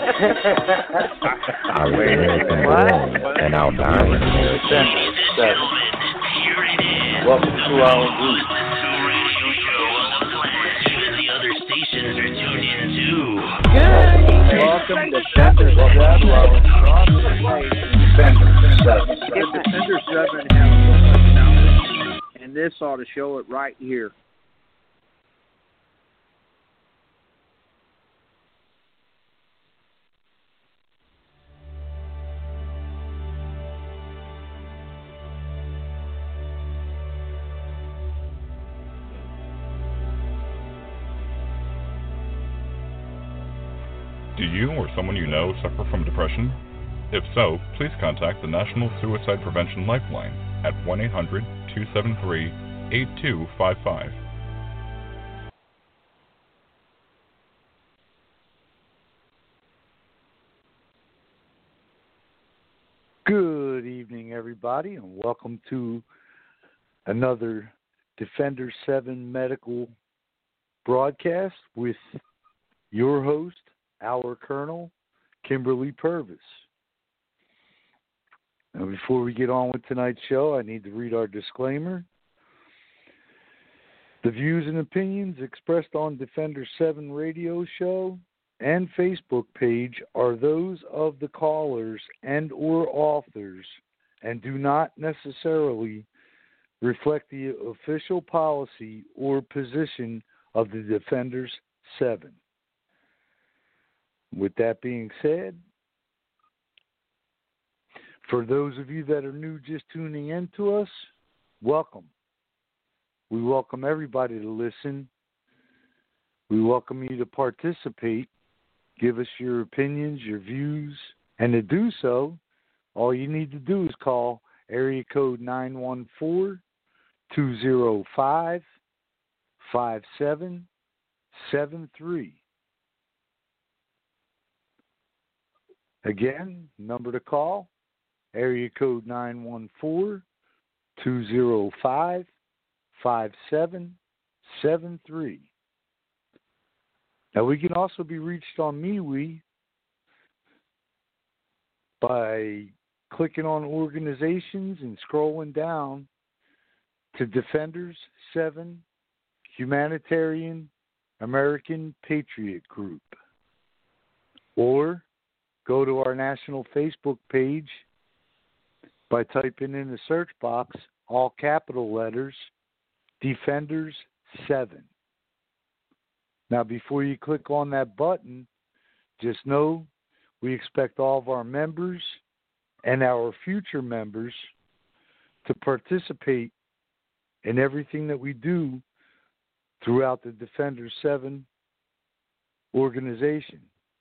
I was American born and I'll die in America. Welcome to our group. Welcome to Defender 7. If Defender 7 has a and this ought to show it right here. Do you or someone you know suffer from depression? If so, please contact the National Suicide Prevention Lifeline at 1-800-273-8255. Good evening, everybody, and welcome to another Defender 7 medical broadcast with your host, our Colonel, Kimberly Purvis. Now, before we get on with tonight's show, I need to read our disclaimer. The views and opinions expressed on Defender 7 radio show and Facebook page are those of the callers and or authors and do not necessarily reflect the official policy or position of the Defenders 7. With that being said, for those of you that are new just tuning in to us, welcome. We welcome everybody to listen. We welcome you to participate. Give us your opinions, your views, and to do so, all you need to do is call area code 914-205-5773. Again, number to call, area code 914-205-5773. Now, we can also be reached on MeWe by clicking on organizations and scrolling down to Defenders 7 Humanitarian American Patriot Group. Or go to our national Facebook page by typing in the search box, all capital letters, Defenders 7. Now, before you click on that button, just know we expect all of our members and our future members to participate in everything that we do throughout the Defender 7 organization.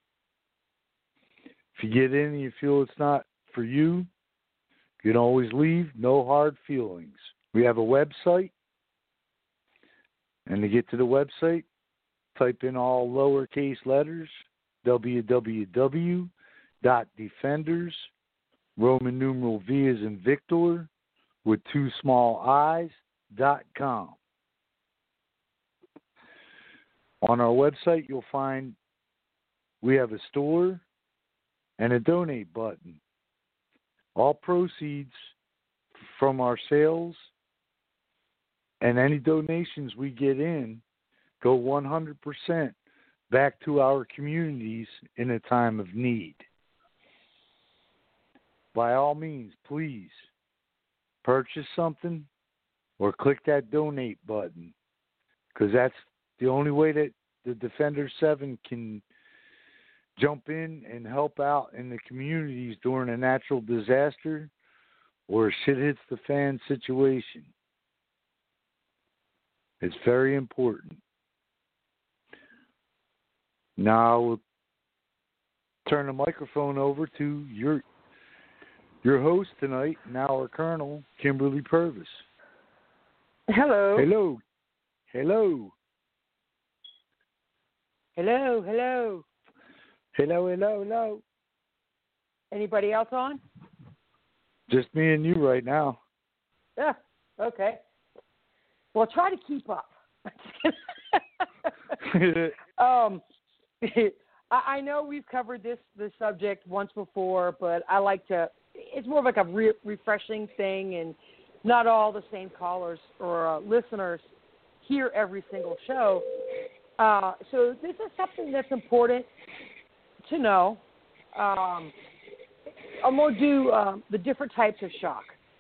If you get in and you feel it's not for you, you can always leave. No hard feelings. We have a website, and to get to the website, type in all lowercase letters, www.defenders, Roman numeral V as in Victor, with 2 small i's.com. On our website, you'll find we have a store and a donate button. All proceeds from our sales and any donations we get in go 100% back to our communities in a time of need. By all means, please purchase something or click that donate button, because that's the only way that the Defender 7 can jump in and help out in the communities during a natural disaster or a shit hits the fan situation. It's very important. Now we'll turn the microphone over to your host tonight, now our Colonel, Kimberly Purvis. Hello. Hello. Hello. Hello, hello. Hello, hello, hello. Anybody else on? Just me and you right now. Yeah, okay. Well, try to keep up. I know we've covered this subject once before, but I like to. It's more of like a refreshing thing, and not all the same callers or listeners hear every single show. So this is something that's important to know. I'm going to do the different types of shock.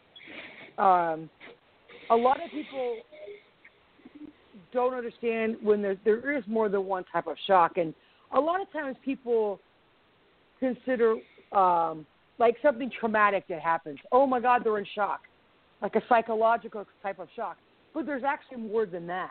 A lot of people don't understand when there is more than one type of shock, and a lot of times people consider like something traumatic that happens. Oh my God, they're in shock, like a psychological type of shock. But there's actually more than that.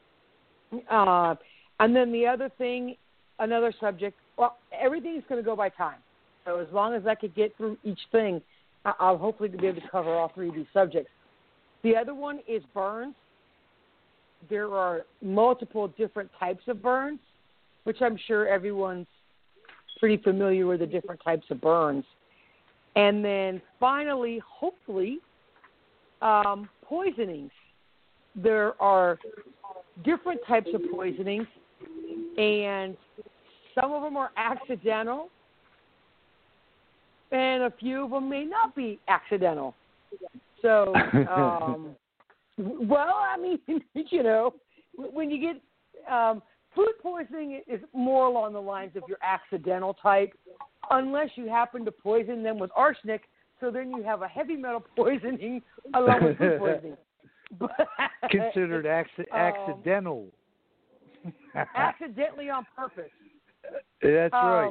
And then the other thing, another subject. Well, everything's going to go by time. So as long as I could get through each thing, I'll hopefully be able to cover all three of these subjects. The other one is burns. There are multiple different types of burns, which I'm sure everyone's pretty familiar with the different types of burns. And then finally, hopefully, poisonings. There are different types of poisonings, and some of them are accidental, and a few of them may not be accidental. So, well, I mean, you know, when you get food poisoning is more along the lines of your accidental type, unless you happen to poison them with arsenic, so then you have a heavy metal poisoning along with food poisoning. Considered accidental. Accidentally on purpose. That's right.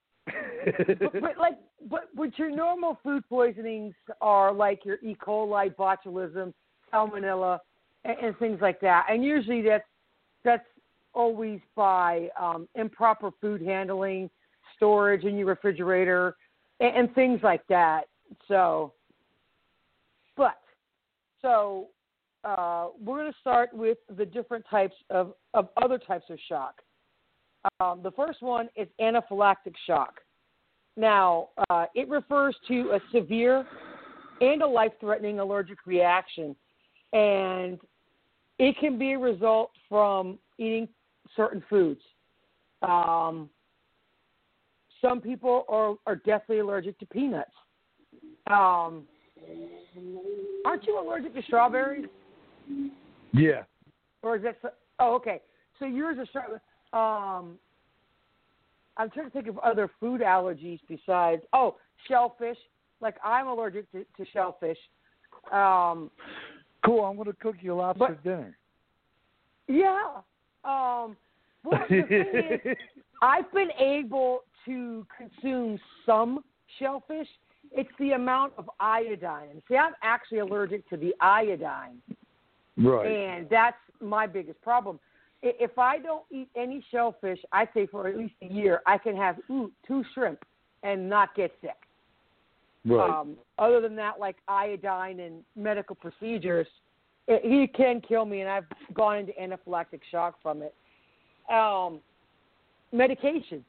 But your normal food poisonings are like your E. coli, botulism, salmonella, and things like that. And usually that's always by improper food handling, storage in your refrigerator, and things like that. So we're going to start with the different types of other types of shock. The first one is anaphylactic shock. Now, it refers to a severe and a life-threatening allergic reaction, and it can be a result from eating certain foods. Some people are deathly allergic to peanuts. Aren't you allergic to strawberries? Yeah. Or is that? Oh, okay. So yours are strawberries. I'm trying to think of other food allergies besides. Oh, shellfish. Like I'm allergic to shellfish. Cool. I'm going to cook you lobster dinner. Yeah. Well, the thing is, I've been able to consume some shellfish. It's the amount of iodine. See, I'm actually allergic to the iodine. Right. And that's my biggest problem. If I don't eat any shellfish, I'd say for at least a year, I can have 2 shrimp and not get sick. Right. Other than that, like iodine and medical procedures, it can kill me, and I've gone into anaphylactic shock from it. Medications.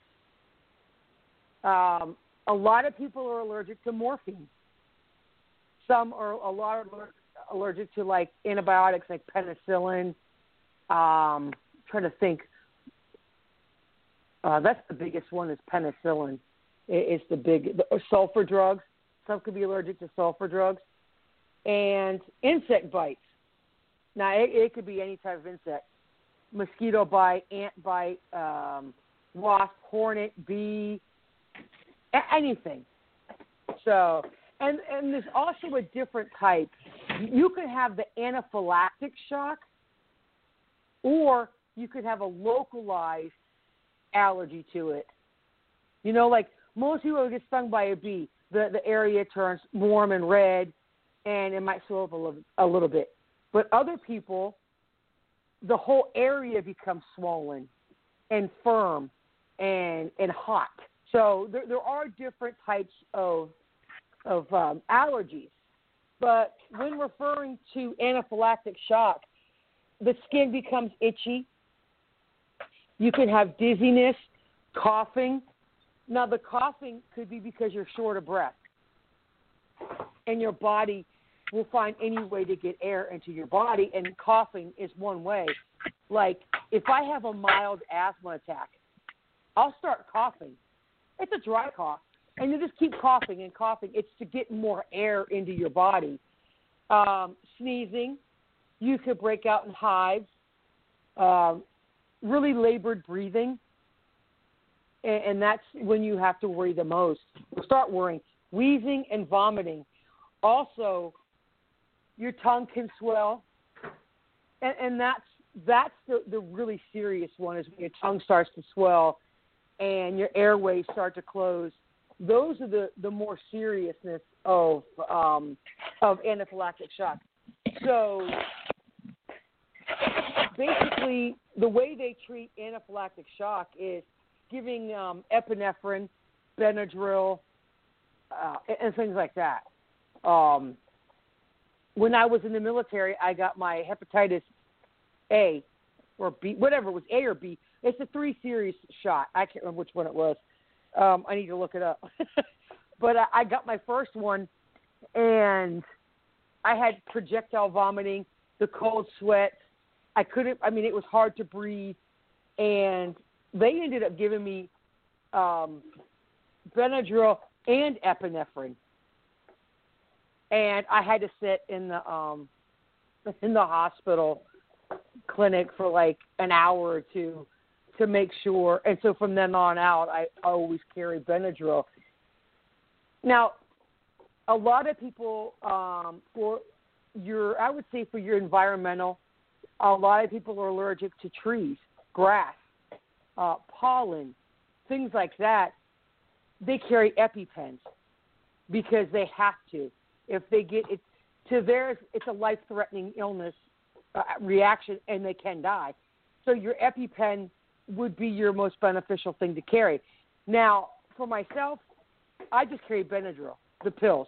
A lot of people are allergic to morphine. Some are allergic to like antibiotics like penicillin. Trying to think. That's the biggest one is penicillin. It's the sulfur drugs. Some could be allergic to sulfur drugs. And insect bites. Now, it could be any type of insect. Mosquito bite, ant bite, wasp, hornet, bee, anything. So, and there's also a different type. You could have the anaphylactic shock, or you could have a localized allergy to it. You know, like most people get stung by a bee, the area turns warm and red, and it might swell up a little bit. But other people, the whole area becomes swollen and firm and hot. So there are different types of allergies. But when referring to anaphylactic shock, the skin becomes itchy. You can have dizziness, coughing. Now, the coughing could be because you're short of breath, and your body will find any way to get air into your body, and coughing is one way. Like, if I have a mild asthma attack, I'll start coughing. It's a dry cough. And you just keep coughing and coughing. It's to get more air into your body. Sneezing. You could break out in hives. Really labored breathing. And that's when you have to worry the most. Start worrying. Wheezing and vomiting. Also, your tongue can swell. And that's the really serious one, is when your tongue starts to swell and your airways start to close. Those are the more seriousness of anaphylactic shock. So basically, the way they treat anaphylactic shock is giving epinephrine, Benadryl, and things like that. When I was in the military, I got my hepatitis A or B, whatever it was, A or B. It's a 3 series shot. I can't remember which one it was. I need to look it up. But I got my first one, and I had projectile vomiting, the cold sweat. It was hard to breathe. And they ended up giving me Benadryl and epinephrine. And I had to sit in the hospital clinic for like an hour or two to make sure. And so from then on out, I always carry Benadryl. Now, a lot of people, for your environmental, a lot of people are allergic to trees, grass, pollen, things like that. They carry EpiPens because they have to. If they get it to theirs, it's a life-threatening illness reaction, and they can die. So your EpiPen would be your most beneficial thing to carry. Now, for myself, I just carry Benadryl, the pills,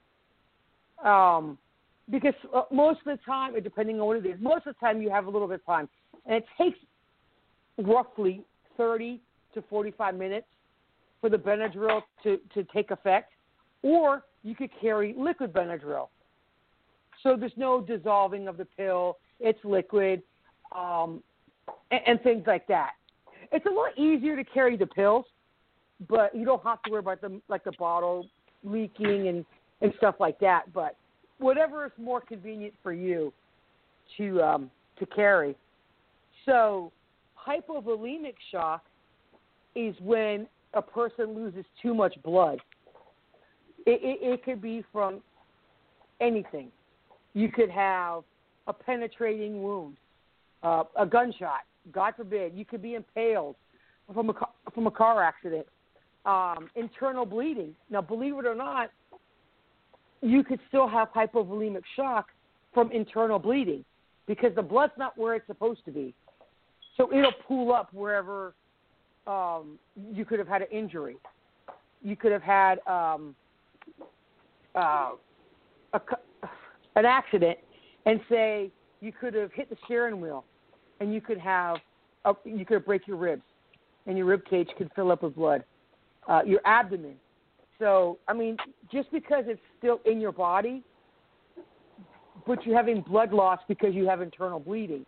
because most of the time, depending on what it is, most of the time you have a little bit of time, and it takes roughly 30 to 45 minutes for the Benadryl to take effect, or you could carry liquid Benadryl. So there's no dissolving of the pill. It's liquid, and things like that. It's a lot easier to carry the pills, but you don't have to worry about the bottle leaking and stuff like that. But whatever is more convenient for you to carry. So hypovolemic shock is when a person loses too much blood. It could be from anything. You could have a penetrating wound, a gunshot, God forbid. You could be impaled from a car accident, internal bleeding. Now, believe it or not, you could still have hypovolemic shock from internal bleeding because the blood's not where it's supposed to be. So it'll pool up wherever you could have had an injury. You could have had an accident, and say you could have hit the steering wheel, and you could break your ribs, and your rib cage could fill up with blood, your abdomen. So, just because it's still in your body, but you're having blood loss because you have internal bleeding.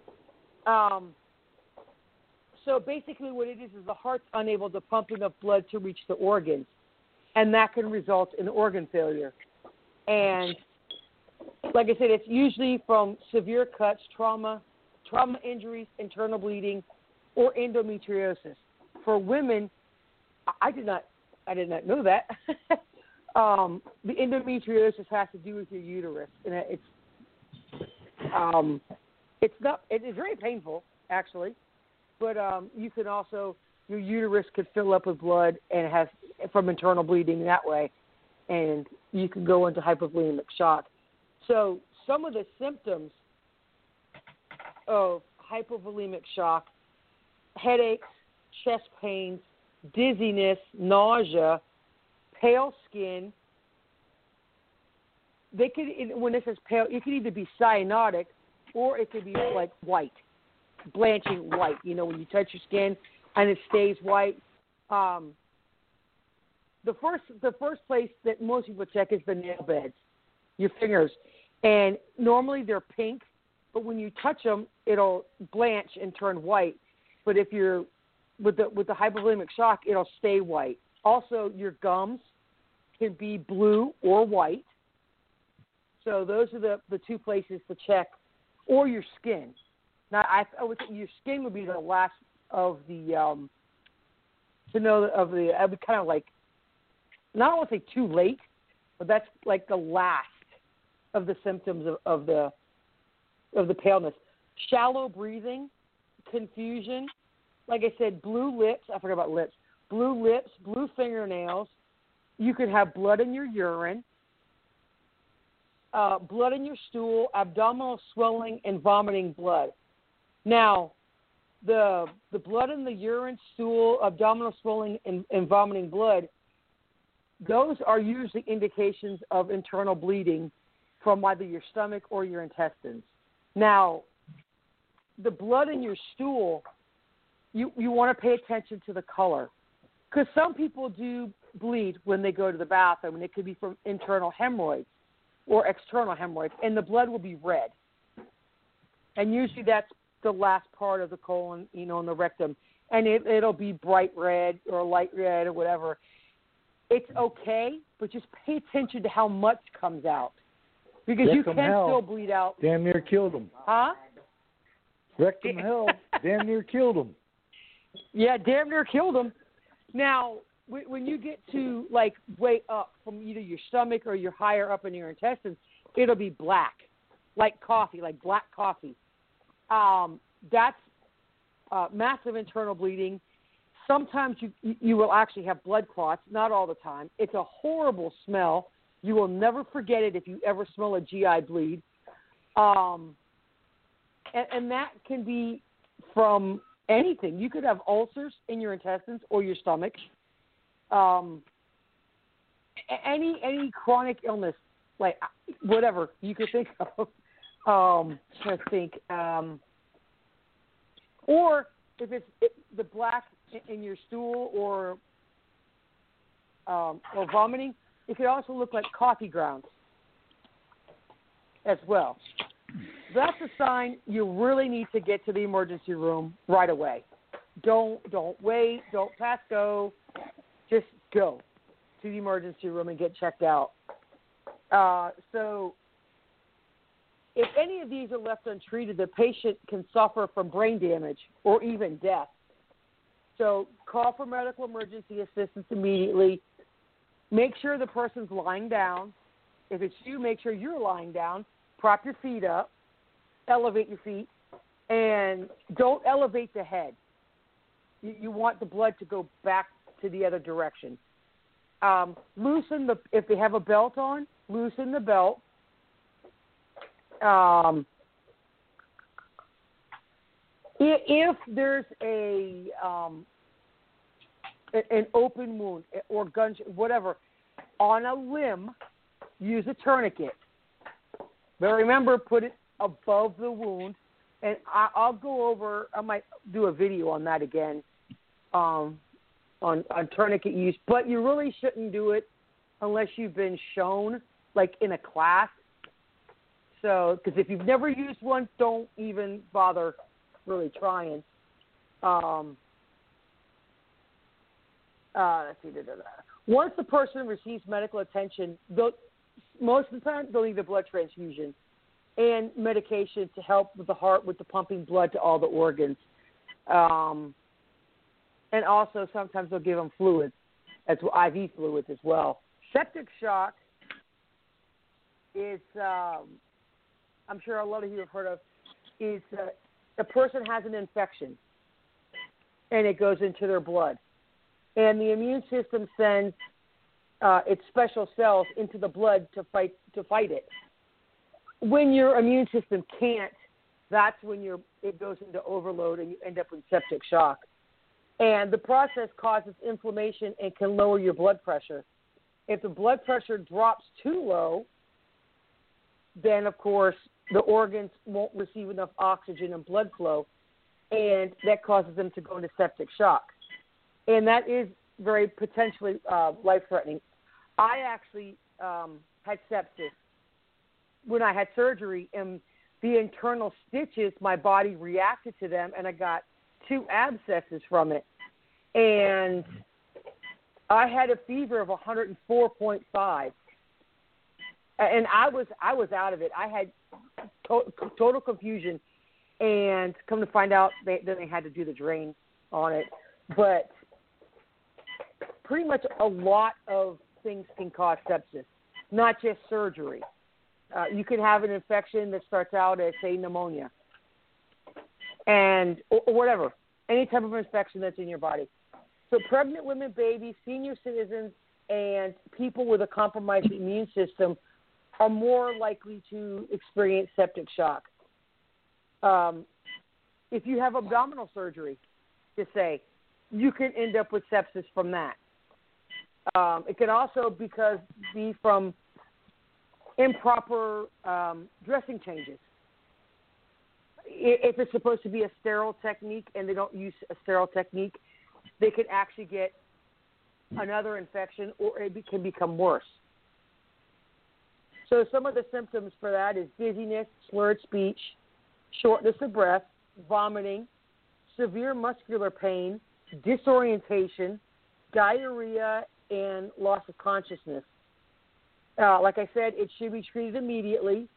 So basically what it is the heart's unable to pump enough blood to reach the organs, and that can result in organ failure. And like I said, it's usually from severe cuts, trauma injuries, internal bleeding, or endometriosis. For women, I did not know that. The endometriosis has to do with your uterus, and it is very painful actually, but you can also, your uterus could fill up with blood and has from internal bleeding that way, and you can go into hypovolemic shock. So some of the symptoms of hypovolemic shock: headaches, chest pains, dizziness, nausea, pale skin. They could, when it says pale, it could either be cyanotic or it could be like white, blanching white. You know, when you touch your skin and it stays white. The first place that most people check is the nail beds, your fingers, and normally they're pink, but when you touch them, it'll blanch and turn white. But if you're with the hypovolemic shock, it'll stay white. Also, your gums can be blue or white. So those are the two places to check, or your skin. Now, I would say your skin would be the last of the to know of the. I would kind of like, not want to say too late, but that's like the last of the symptoms of the paleness. Shallow breathing, confusion. Like I said, blue lips. I forgot about lips. Blue lips, blue fingernails. You could have blood in your urine. Blood in your stool, abdominal swelling, and vomiting blood. Now, the blood in the urine, stool, abdominal swelling, and vomiting blood, those are usually indications of internal bleeding from either your stomach or your intestines. Now, the blood in your stool, you want to pay attention to the color. Because some people do bleed when they go to the bathroom, and it could be from internal hemorrhoids or external hemorrhoids, and the blood will be red. And usually that's the last part of the colon, in the rectum. And it'll be bright red or light red or whatever. It's okay, but just pay attention to how much comes out. Because you can still bleed out. Damn near killed him. Huh? Rectum hell damn near killed him. Yeah, damn near killed him. Now, when you get to, like, way up from either your stomach or you're higher up in your intestines, it'll be black, like coffee, like black coffee. That's massive internal bleeding. Sometimes you will actually have blood clots, not all the time. It's a horrible smell. You will never forget it if you ever smell a GI bleed. And that can be from anything. You could have ulcers in your intestines or your stomach. Any chronic illness, like whatever you could think of. Let's think. Or if it's the black in your stool or vomiting, it could also look like coffee grounds as well. That's a sign you really need to get to the emergency room right away. Don't wait. Don't pass go. Just go to the emergency room and get checked out. So if any of these are left untreated, the patient can suffer from brain damage or even death. So call for medical emergency assistance immediately. Make sure the person's lying down. If it's you, make sure you're lying down. Prop your feet up. Elevate your feet. And don't elevate the head. You want the blood to go back to the other direction. Loosen if they have a belt on, loosen the belt. If there's an open wound or gunshot, whatever, on a limb, use a tourniquet. But remember, put it above the wound. And I'll go over, I might do a video on that again, on tourniquet use. But you really shouldn't do it unless you've been shown, like in a class. So, because if you've never used one, don't even bother really trying. Let's see. Once the person receives medical attention, most of the time they'll need a blood transfusion and medication to help with the heart, with the pumping blood to all the organs. And also sometimes they'll give them fluids, as IV fluids as well. Septic shock is, I'm sure a lot of you have heard of, is a person has an infection and it goes into their blood. And the immune system sends its special cells into the blood to fight it. When your immune system can't, that's when it goes into overload and you end up with septic shock. And the process causes inflammation and can lower your blood pressure. If the blood pressure drops too low, then, of course, the organs won't receive enough oxygen and blood flow, and that causes them to go into septic shock. And that is very potentially life-threatening. I actually had sepsis when I had surgery, and the internal stitches, my body reacted to them, and I got 2 abscesses from it. and I had a fever of 104.5, and I was out of it. I had total confusion, and come to find out, then they had to do the drain on it. But pretty much a lot of things can cause sepsis, not just surgery. You can have an infection that starts out as, say, pneumonia, and or whatever, any type of infection that's in your body. So pregnant women, babies, senior citizens, and people with a compromised immune system are more likely to experience septic shock. If you have abdominal surgery, to say, you can end up with sepsis from that. It can also be from improper dressing changes. If it's supposed to be a sterile technique and they don't use a sterile technique, they can actually get another infection, or it can become worse. So some of the symptoms for that is dizziness, slurred speech, shortness of breath, vomiting, severe muscular pain, disorientation, diarrhea, and loss of consciousness. Like I said, it should be treated immediately,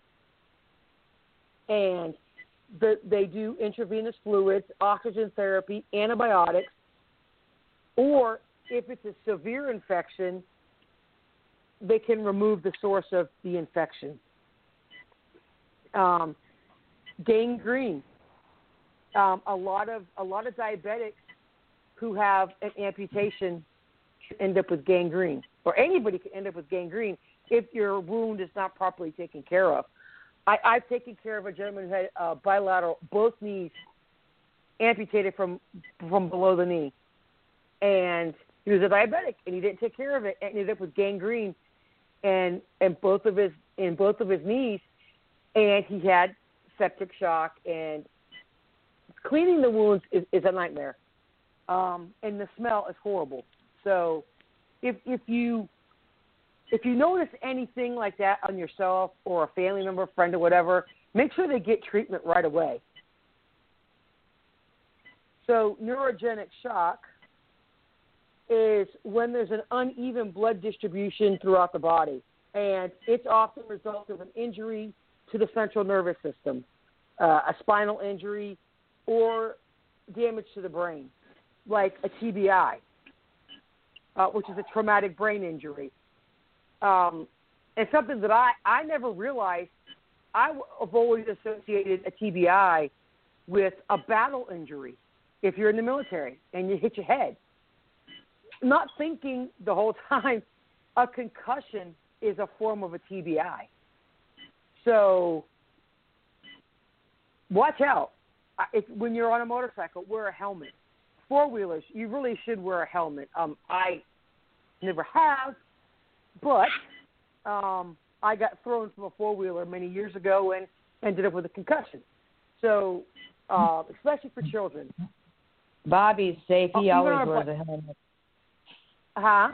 and they do intravenous fluids, oxygen therapy, antibiotics, or if it's a severe infection, they can remove the source of the infection. Gangrene. A lot of diabetics who have an amputation end up with gangrene, or anybody can end up with gangrene if your wound is not properly taken care of. I've taken care of a gentleman who had bilateral, both knees amputated from below the knee, and he was a diabetic, and he didn't take care of it, and ended up with gangrene and both of his knees, and he had septic shock, and cleaning the wounds is a nightmare, and the smell is horrible. So if you notice anything like that on yourself or a family member, friend, or whatever, make sure they get treatment right away. So neurogenic shock is when there's an uneven blood distribution throughout the body, and it's often a result of an injury to the central nervous system, a spinal injury, or damage to the brain, like a TBI, which is a traumatic brain injury. And something that I never realized, I've always associated a TBI with a battle injury if you're in the military and you hit your head. Not thinking the whole time a concussion is a form of a TBI. So watch out. When you're on a motorcycle, wear a helmet. Four-wheelers, you really should wear a helmet. I never have, but I got thrown from a four-wheeler many years ago and ended up with a concussion. So especially for children. Bobby's safe. He always wears a helmet. Huh?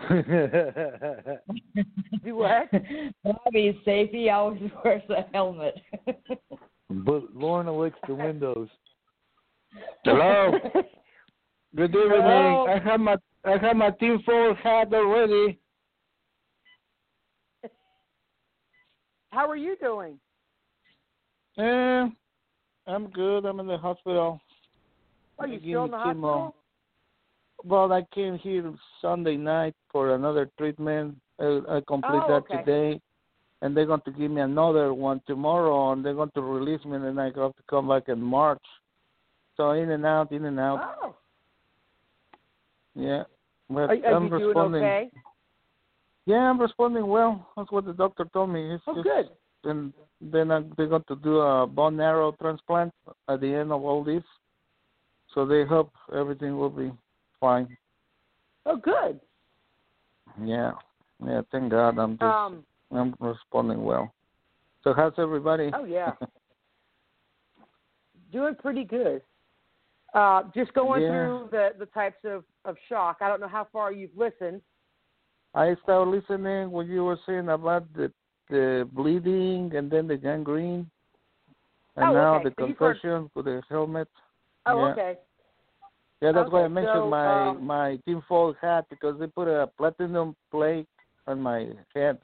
Do what? Bobby's safe. He always wears a helmet. But Lorna licks the windows. Hello. Good evening. Hello. I have my Team 4 hat already. How are you doing? I'm good. I'm in the hospital. Are you still in the hospital? Well, I came here Sunday night for another treatment. I complete that today, and they're going to give me another one tomorrow, and they're going to release me, and then I have to come back in March. So in and out. Oh. Yeah. But are you doing okay? Yeah, I'm responding well. That's what the doctor told me. It's good. And then they're going to do a bone marrow transplant at the end of all this. So they hope everything will be fine. Oh, good. Yeah, thank God. I'm responding well. So how's everybody? Oh, yeah. Doing pretty good. Just going through the types of shock. I don't know how far you've listened. I started listening when you were saying about the bleeding and then the gangrene. And now the concussion with the helmet. Oh, okay. Yeah, that's why I Okay, mentioned so, my tinfoil hat, because they put a platinum plate on my head.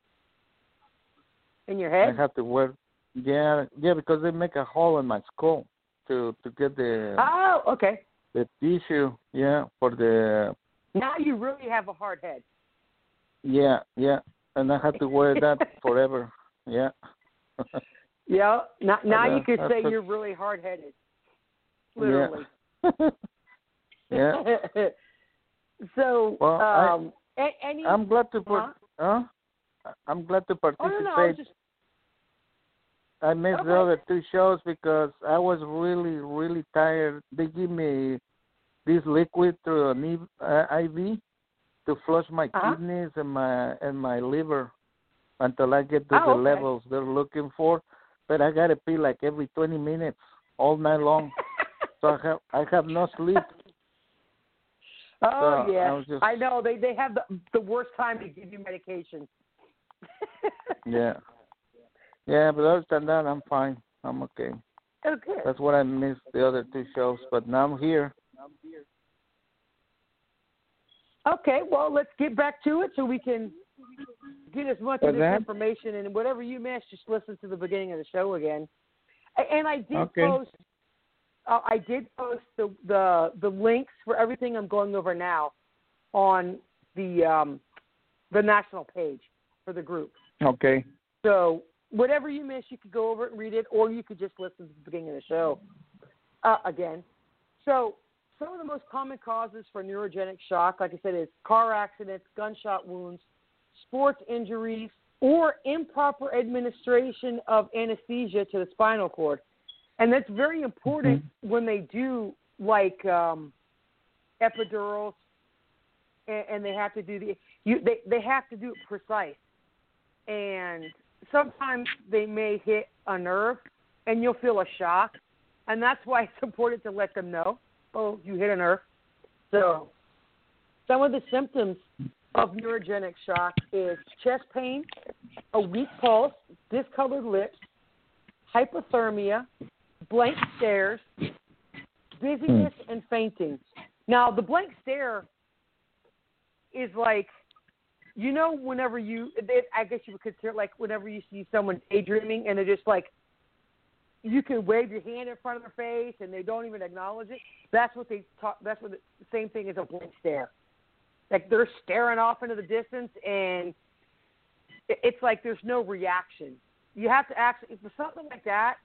in your head? I have to wear. Yeah, because they make a hole in my skull to get the Oh, okay. the tissue. Yeah, for the. Now you really have a hard head. Yeah, and I have to wear that forever. Yeah. Yeah. Now you could say that's- you're really hard-headed. Literally. Yeah. So, Well, any? I'm glad to Huh? I'm glad to Oh participate. no, I was just. I missed the other two shows because I was really, really tired. They give me this liquid through an IV to flush my kidneys and my liver until I get to the levels they're looking for. But I gotta pee like every 20 minutes all night long, so I have no sleep. Oh So yeah, just, I know they have the worst time to give you medication. Yeah, but other than that, I'm fine. I'm okay. Oh, good. That's what I missed the other two shows, but now I'm here. Okay, well, let's get back to it so we can get as much of this information. And whatever you missed, just listen to the beginning of the show again. And I did post. I did post the links for everything I'm going over now on the national page for the group. Okay. So whatever you missed, you could go over it and read it, or you could just listen to the beginning of the show again. So some of the most common causes for neurogenic shock, like I said, is car accidents, gunshot wounds, sports injuries, or improper administration of anesthesia to the spinal cord. And that's very important when they do, like, epidurals, and they have to do they have to do it precise. And sometimes they may hit a nerve, and you'll feel a shock. And that's why it's important to let them know, oh, you hit a nerve. So some of the symptoms of neurogenic shock is chest pain, a weak pulse, discolored lips, hypothermia, blank stares, dizziness, and fainting. Now, the blank stare is like, you know, whenever I guess you would consider it like whenever you see someone daydreaming and they're just like, you can wave your hand in front of their face and they don't even acknowledge it. That's what the same thing as a blank stare. Like they're staring off into the distance and it's like there's no reaction. You have to actually, for something like that,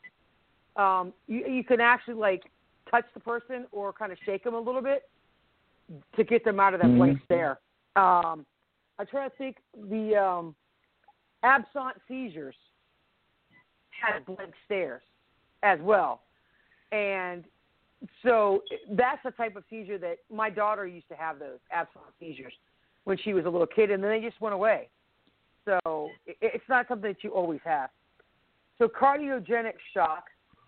you can actually like touch the person or kind of shake them a little bit to get them out of that blank stare. I try to think the absent seizures have blank stares as well. And so that's the type of seizure that my daughter used to have, those absent seizures when she was a little kid, and then they just went away. So it's not something that you always have. So cardiogenic shock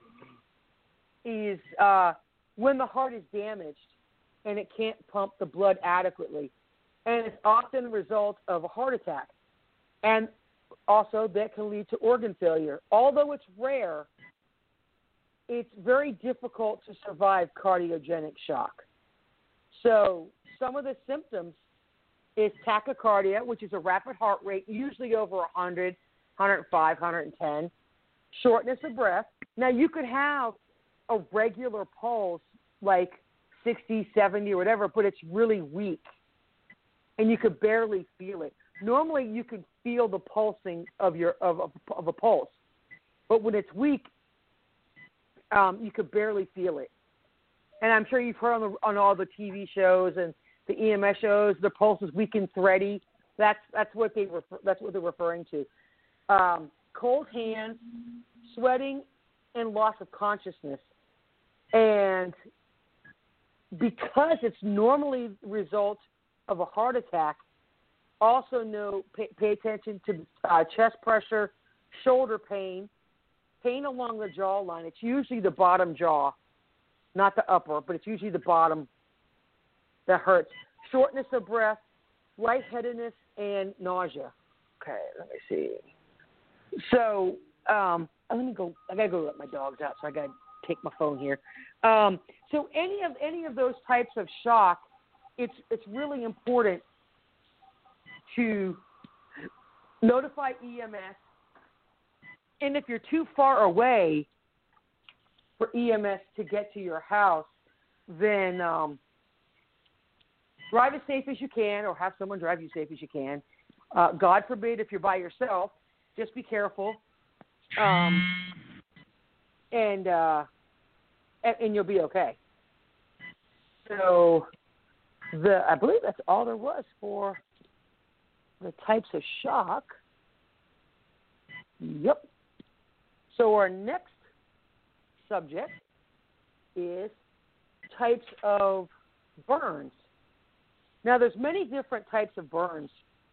is when the heart is damaged and it can't pump the blood adequately. And it's often a result of a heart attack. And also that can lead to organ failure. Although it's rare, it's very difficult to survive cardiogenic shock. So some of the symptoms is tachycardia, which is a rapid heart rate, usually over 100, 105, 110. Shortness of breath. Now, you could have a regular pulse, like 60, 70, or whatever, but it's really weak, and you could barely feel it. Normally, you can feel the pulsing of a pulse, but when it's weak, you could barely feel it. And I'm sure you've heard on all the TV shows and the EMS shows, the pulse is weak and thready. That's what they're referring to. Cold hands, sweating, and loss of consciousness. And because it's normally the result of a heart attack, also pay attention to chest pressure, shoulder pain, pain along the jawline. It's usually the bottom jaw, not the upper, but it's usually the bottom that hurts. Shortness of breath, lightheadedness, and nausea. Okay, let me see. So, let me go. I gotta go let my dogs out. So I got take my phone here. So any of those types of shock, it's really important to notify EMS. And if you're too far away for EMS to get to your house, then drive as safe as you can, or have someone drive you safe as you can. God forbid if you're by yourself, just be careful, and you'll be okay. So I believe that's all there was for the types of shock. Yep. So our next subject is types of burns. Now, there's many different types of burns.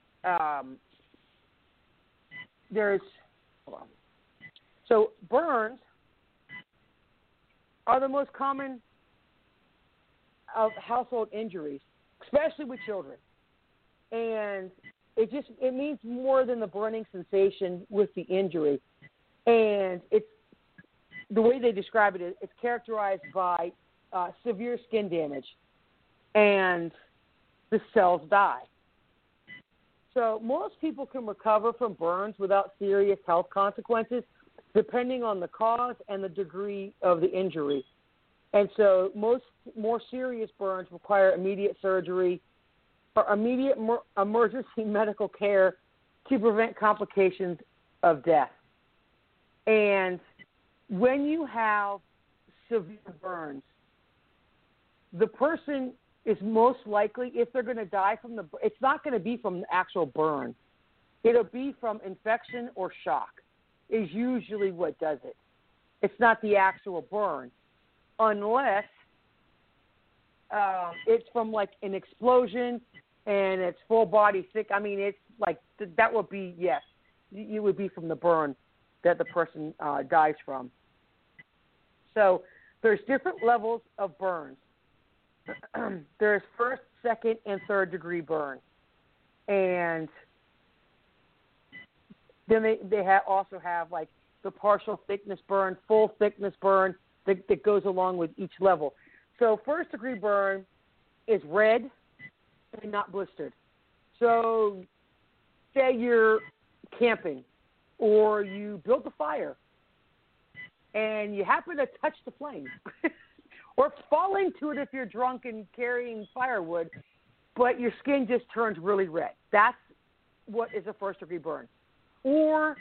So burns are the most common of household injuries, especially with children. And it means more than the burning sensation with the injury. And it's the way they describe it is it's characterized by severe skin damage, and the cells die. So most people can recover from burns without serious health consequences, depending on the cause and the degree of the injury. And so most more serious burns require immediate surgery or immediate emergency medical care to prevent complications of death. And when you have severe burns, the person is most likely, if they're going to die from it's not going to be from the actual burn. It'll be from infection or shock is usually what does it. It's not the actual burn, unless it's from like an explosion and it's full body sick. I mean, it's like that would be, yes, it would be from the burn that the person dies from. So there's different levels of burns. There's first, second, and third degree burn. And then they also have like the partial thickness burn, full thickness burn that goes along with each level. So first degree burn is red and not blistered. So say you're camping or you built a fire and you happen to touch the flame or fall into it if you're drunk and carrying firewood, but your skin just turns really red. That's what is a first degree burn. Or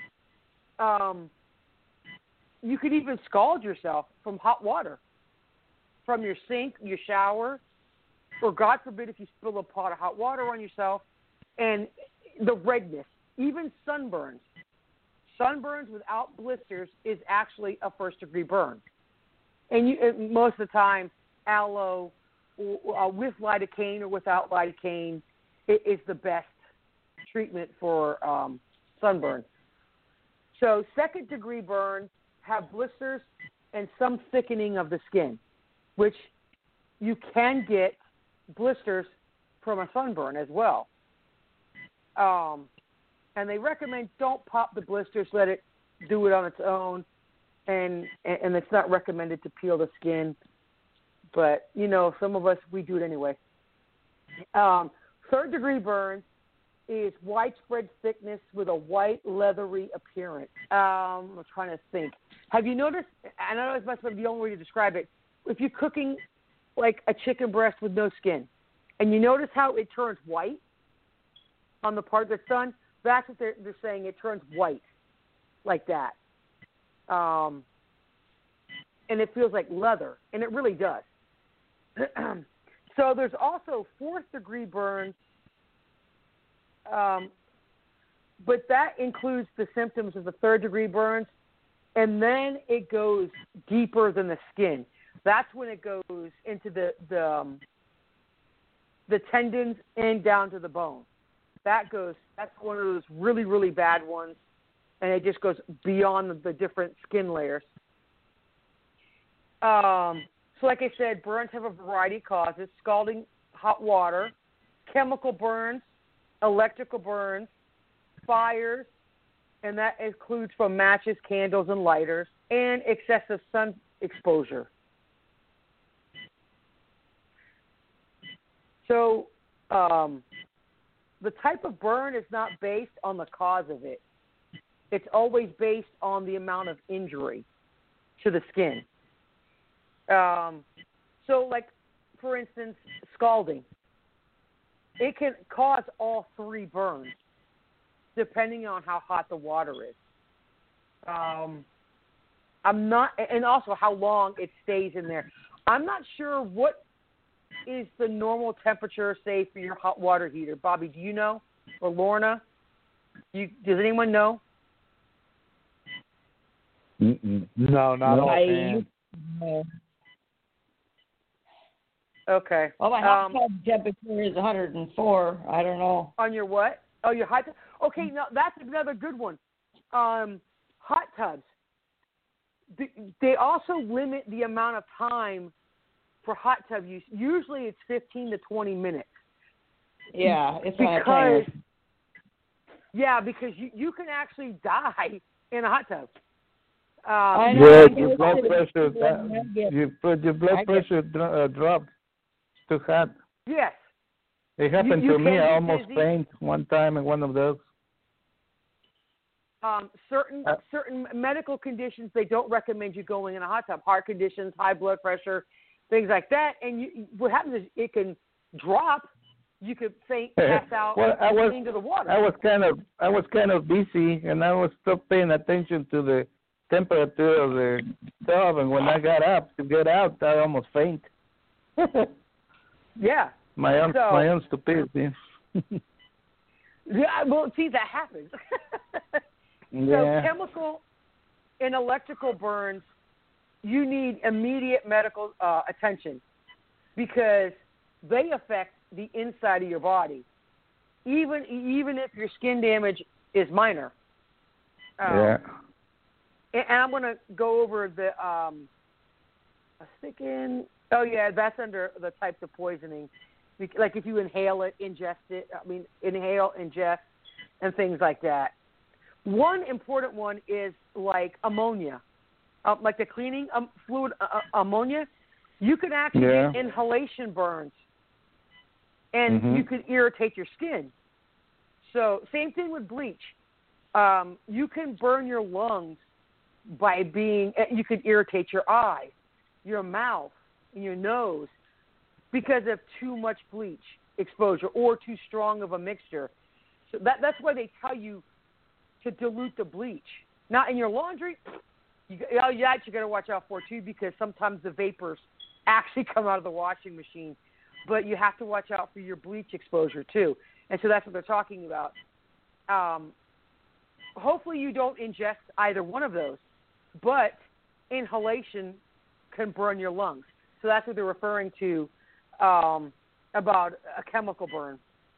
you could even scald yourself from hot water, from your sink, your shower, or God forbid if you spill a pot of hot water on yourself, and the redness, even sunburns. Sunburns without blisters is actually a first degree burn. And most of the time, aloe with lidocaine or without lidocaine is the best treatment for sunburn. So second degree burns have blisters and some thickening of the skin, which you can get blisters from a sunburn as well. And they recommend don't pop the blisters, let it do it on its own. And it's not recommended to peel the skin. But, you know, some of us, we do it anyway. Third degree burns is widespread thickness with a white, leathery appearance. I'm trying to think. Have you noticed, I know this must be the only way to describe it, if you're cooking like a chicken breast with no skin, and you notice how it turns white on the part that's done, that's what they're saying, it turns white like that. And it feels like leather, and it really does. So there's also fourth degree burns, but that includes the symptoms of the third degree burns, and then it goes deeper than the skin. That's when it goes into the tendons and down to the bone. That's one of those really, really bad ones, and it just goes beyond the different skin layers. So like I said, burns have a variety of causes: scalding hot water, chemical burns, electrical burns, fires, and that includes from matches, candles, and lighters, and excessive exposure. So the type of burn is not based on the cause of it. It's always based on the amount of injury to the skin. So, like, for instance, scalding. It can cause all three burns, depending on how hot the water is. I'm not, and also how long it stays in there. I'm not sure what is the normal temperature, say, for your hot water heater. Bobby, do you know? Or Lorna? Does anyone know? No, not offhand. Okay. Well, my hot tub temperature is 104. I don't know. On your what? Oh, your hot tub. Okay, now that's another good one. Hot tubs. They also limit the amount of time for hot tub use. Usually it's 15 to 20 minutes. Yeah, it's because you can actually die in a hot tub. Your blood pressure dropped too hot. Yes. It happened to me. I almost fainted one time in one of those. Certain medical conditions, they don't recommend you going in a hot tub. Heart conditions, high blood pressure, things like that. And what happens is it can drop. You could faint, pass out, into the water. I was kind of busy, and I was still paying attention to the temperature of the tub. And when I got up to get out, I almost faint. Yeah. My own stupidity. Yeah. Well, see, that happens. Yeah. So chemical and electrical burns, you need immediate medical attention because they affect the inside of your body, even if your skin damage is minor. Yeah. And I'm going to go over the that's under the types of poisoning. Like if you inhale it, ingest, and things like that. One important one is like ammonia, like the cleaning fluid, ammonia. You can actually get inhalation burns, and you can irritate your skin. So same thing with bleach. You can burn your lungs by you could irritate your eye, your mouth, and your nose because of too much bleach exposure or too strong of a mixture. So that's why they tell you to dilute the bleach. Now, in your laundry, you got to watch out for too because sometimes the vapors actually come out of the washing machine. But you have to watch out for your bleach exposure too. And so that's what they're talking about. Hopefully you don't ingest either one of those, but inhalation can burn your lungs. So that's what they're referring to about a chemical burn.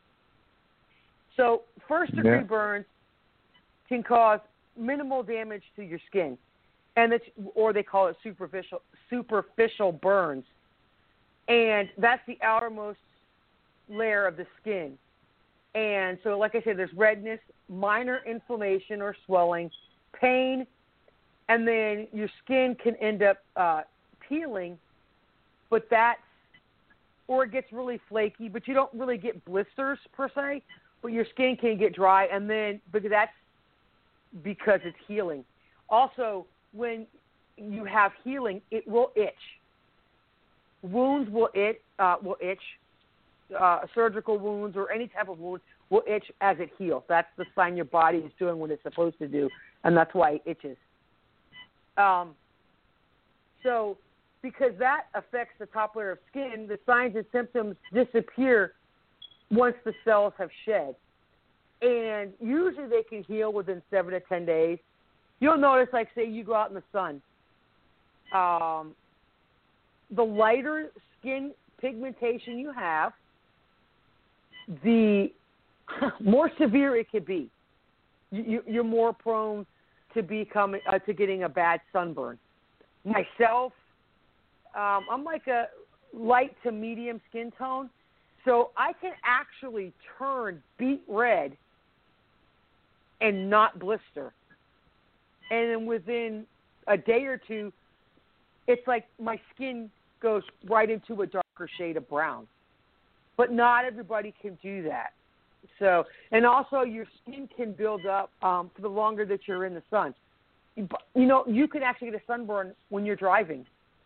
So first-degree burns can cause minimal damage to your skin, or they call it superficial burns, and that's the outermost layer of the skin. And so, like I said, there's redness, minor inflammation or swelling, pain, and then your skin can end up peeling, or it gets really flaky, but you don't really get blisters per se, but your skin can get dry, and then because it's healing. Also, when you have healing, it will itch. Wounds will itch. Surgical wounds or any type of wound will itch as it heals. That's the sign your body is doing what it's supposed to do, and that's why it itches. So because that affects the top layer of skin, the signs and symptoms disappear once the cells have shed. And usually they can heal within 7 to 10 days. You'll notice, like, say you go out in the sun, the lighter skin pigmentation you have, the more severe it could be. You're more prone to getting a bad sunburn. Myself, I'm like a light to medium skin tone, so I can actually turn beet red and not blister. And then within a day or two, it's like my skin goes right into a darker shade of brown. But not everybody can do that. So, and also your skin can build up for the longer that you're in the sun. You know, you can actually get a sunburn when you're driving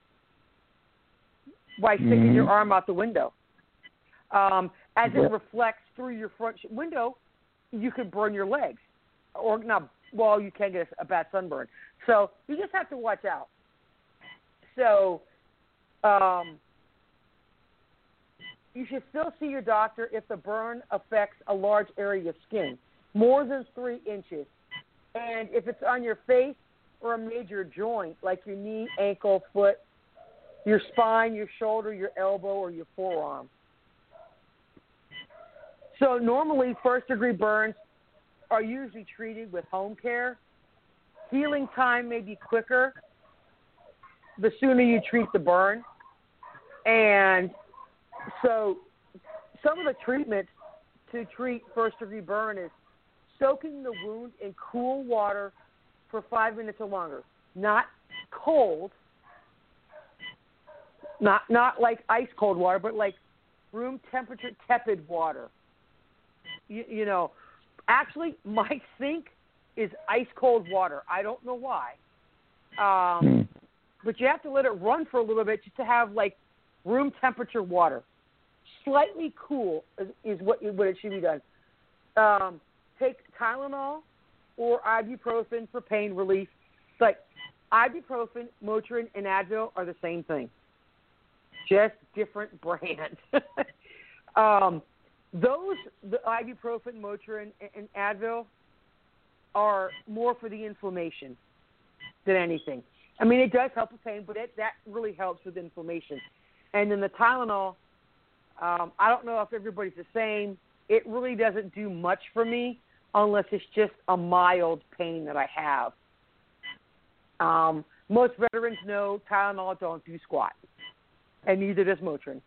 by sticking your arm out the window. As it reflects through your front window, you could burn your legs. Or not, well, you can get a bad sunburn. So you just have to watch out. So you should still see your doctor if the burn affects a large area of skin, more than 3 inches. And if it's on your face or a major joint, like your knee, ankle, foot, your spine, your shoulder, your elbow, or your forearm. So normally first-degree burns are usually treated with home care. Healing time may be quicker the sooner you treat the burn. And so some of the treatments to treat first-degree burn is soaking the wound in cool water for 5 minutes or longer. Not cold, not like ice-cold water, but like room temperature tepid water. You know, actually my sink is ice-cold water. I don't know why. But you have to let it run for a little bit just to have like room temperature water. Slightly cool is what it should be done. Take Tylenol or ibuprofen for pain relief. Like ibuprofen, Motrin, and Advil are the same thing, just different brands. The ibuprofen, Motrin, and Advil are more for the inflammation than anything. I mean, it does help with pain, but that really helps with inflammation. And then the Tylenol, I don't know if everybody's the same. It really doesn't do much for me unless it's just a mild pain that I have. Most veterans know Tylenol don't do squat, and neither does Motrin.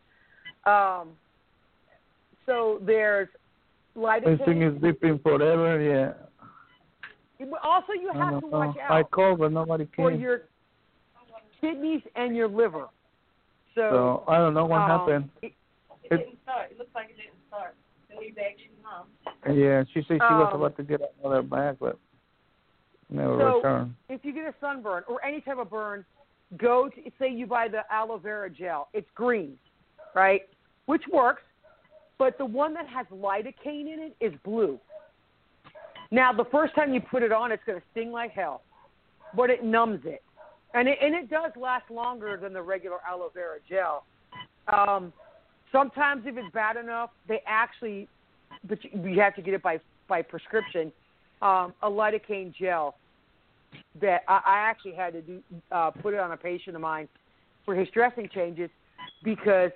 So there's lidocaine. This thing is dipping forever, yeah. Also, you have to watch out. I called, but nobody came. For your kidneys and your liver. So I don't know what happened. It didn't start. It looks like it didn't start. So we begged your mom. Yeah, she said she was about to get another bag, but never returned. If you get a sunburn or any type of burn, go to, say you buy the aloe vera gel. It's green, right? Which works, but the one that has lidocaine in it is blue. Now, the first time you put it on, it's going to sting like hell, but it numbs it. And it does last longer than the regular aloe vera gel. Sometimes if it's bad enough, they actually, but you have to get it by prescription, a lidocaine gel that I actually had to do, put it on a patient of mine for his dressing changes because,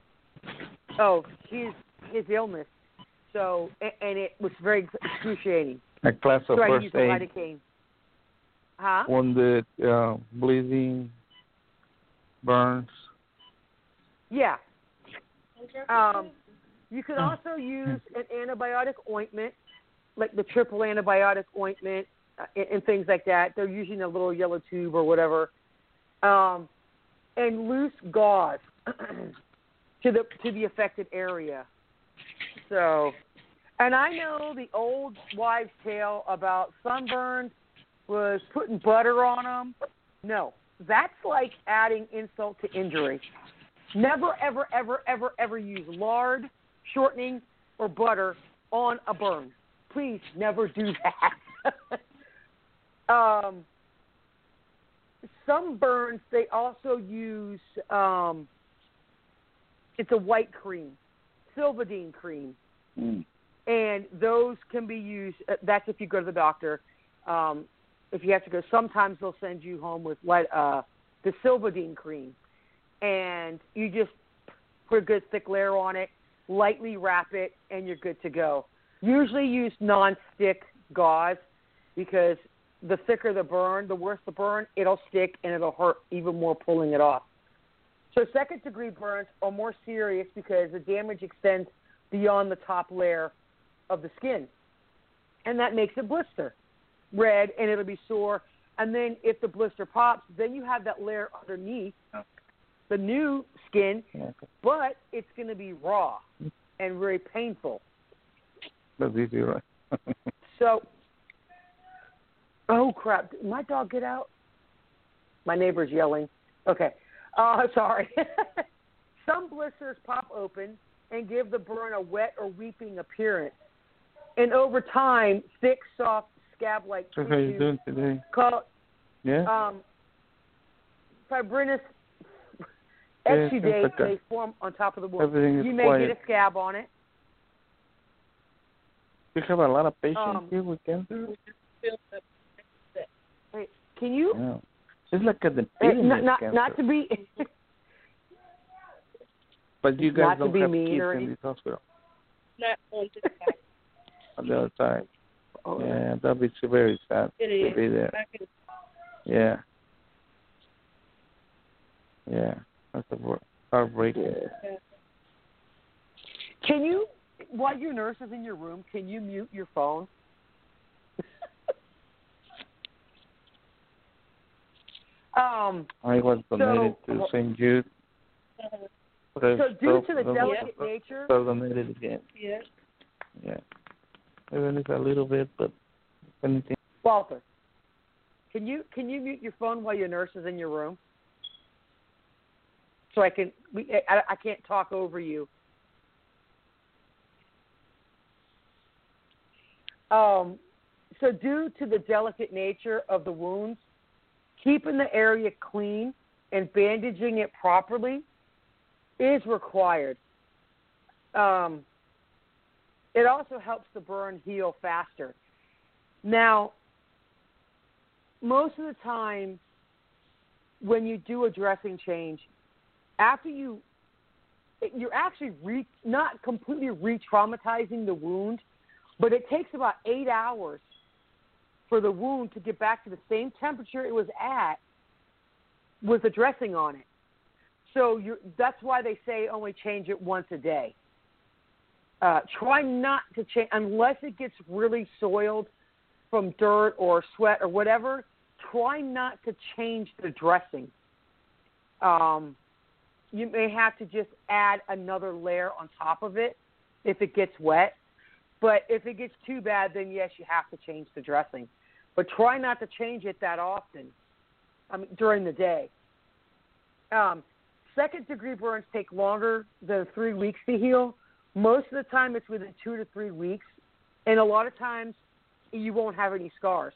his illness. So, and it was very excruciating. A class of so first I used the aid. lidocaine. Huh? One that bleeding, burns. Yeah. You can also use an antibiotic ointment, like the triple antibiotic ointment and things like that. They're using a little yellow tube or whatever. And loose gauze to the affected area. So, and I know the old wives' tale about sunburns was putting butter on them. No, that's like adding insult to injury. Never, ever, ever, ever, ever use lard, shortening, or butter on a burn. Please never do that. Some burns, they also use, it's a white cream, Silvadene cream. And those can be used, that's if you go to the doctor. If you have to go, sometimes they'll send you home with the Silvadene cream. And you just put a good thick layer on it, lightly wrap it, and you're good to go. Usually use non-stick gauze because the thicker the burn, the worse the burn, it'll stick and it'll hurt even more pulling it off. So second-degree burns are more serious because the damage extends beyond the top layer of the skin. And that makes it blister, red, and it'll be sore. And then if the blister pops, then you have that layer underneath the new skin, but it's going to be raw and very painful. That's easy, right? So, oh, crap. Did my dog get out? My neighbor's yelling. Okay. Sorry. Some blisters pop open and give the burn a wet or weeping appearance. And over time, thick, soft, scab-like So how you doing today? called fibrinous exudate may form on top of the wound. Everything is you may quiet. get a scab on it. You have a lot of patients here with cancer? Hey, can you? Yeah. It's like an epidemic cancer. Not to be... But you guys not don't to be have mean kids or in this hospital. Not on this side. On the other side. Oh. Yeah, that'd be very sad It to is. be there. Yeah. Yeah. That's a heartbreaking. Yeah. Can you, while your nurse is in your room, can you mute your phone? I was donated to St. Jude. So due to the delicate nature... So donated again. Yeah. Yeah. Even if a little bit, but anything. Walter, can you mute your phone while your nurse is in your room? So I can't talk over you. So due to the delicate nature of the wounds, keeping the area clean and bandaging it properly is required. It also helps the burn heal faster. Now, most of the time when you do a dressing change, after you're actually not completely re-traumatizing the wound, but it takes about 8 hours for the wound to get back to the same temperature it was at with the dressing on it. So that's why they say only change it once a day. Try not to change, unless it gets really soiled from dirt or sweat or whatever, try not to change the dressing. You may have to just add another layer on top of it if it gets wet. But if it gets too bad, then yes, you have to change the dressing. But try not to change it that often during the day. Second-degree burns take longer than 3 weeks to heal. Most of the time, it's within 2 to 3 weeks. And a lot of times, you won't have any scars.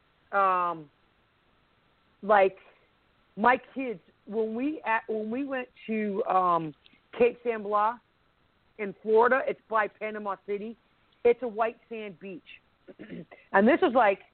Like my kids, when we went to Cape San Blas in Florida, it's by Panama City. It's a white sand beach. And this was like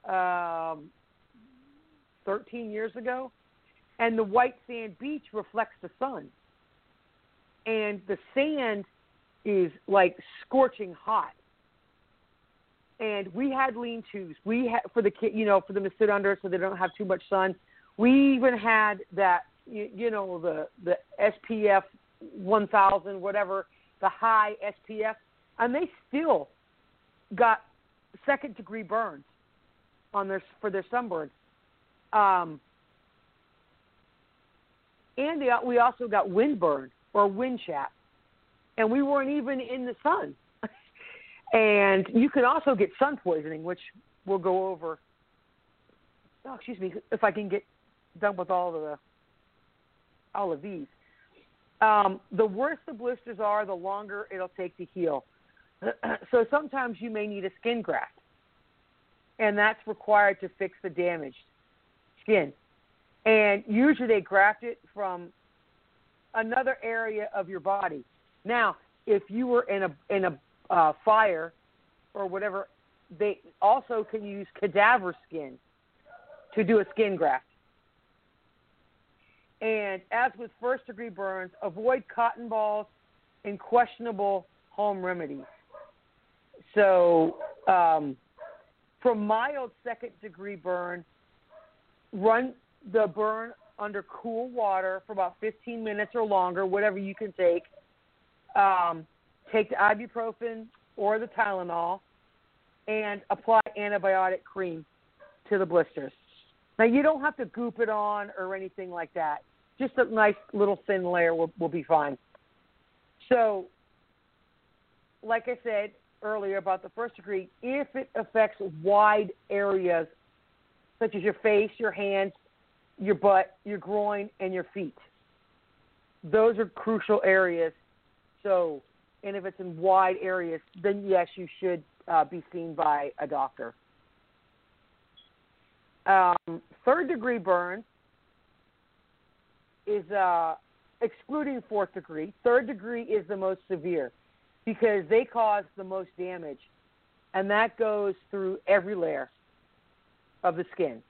13 years ago. And the white sand beach reflects the sun. And the sand is like scorching hot. And we had lean-tos. We had for the kid, for them to sit under so they don't have too much sun. We even had that, the SPF 1000, whatever, the high SPF, and they still got second-degree burns for their sunburns. And we also got windburn or wind chafe, and we weren't even in the sun. And you can also get sun poisoning, which we'll go over. Oh, excuse me, if I can get done with all of these. The worse the blisters are, the longer it'll take to heal. So sometimes you may need a skin graft, and that's required to fix the damaged skin. And usually they graft it from another area of your body. Now, if you were in a fire or whatever, they also can use cadaver skin to do a skin graft. And as with first-degree burns, avoid cotton balls and questionable home remedies. So for mild second-degree burn, run the burn under cool water for about 15 minutes or longer, whatever you can take. Take the ibuprofen or the Tylenol and apply antibiotic cream to the blisters. Now, you don't have to goop it on or anything like that. Just a nice little thin layer will be fine. So, like I said earlier about the first degree, if it affects wide areas such as your face, your hands, your butt, your groin, and your feet, those are crucial areas. So, and if it's in wide areas, then yes, you should be seen by a doctor. Third degree burns is excluding fourth degree. Third degree is the most severe because they cause the most damage, and that goes through every layer of the skin.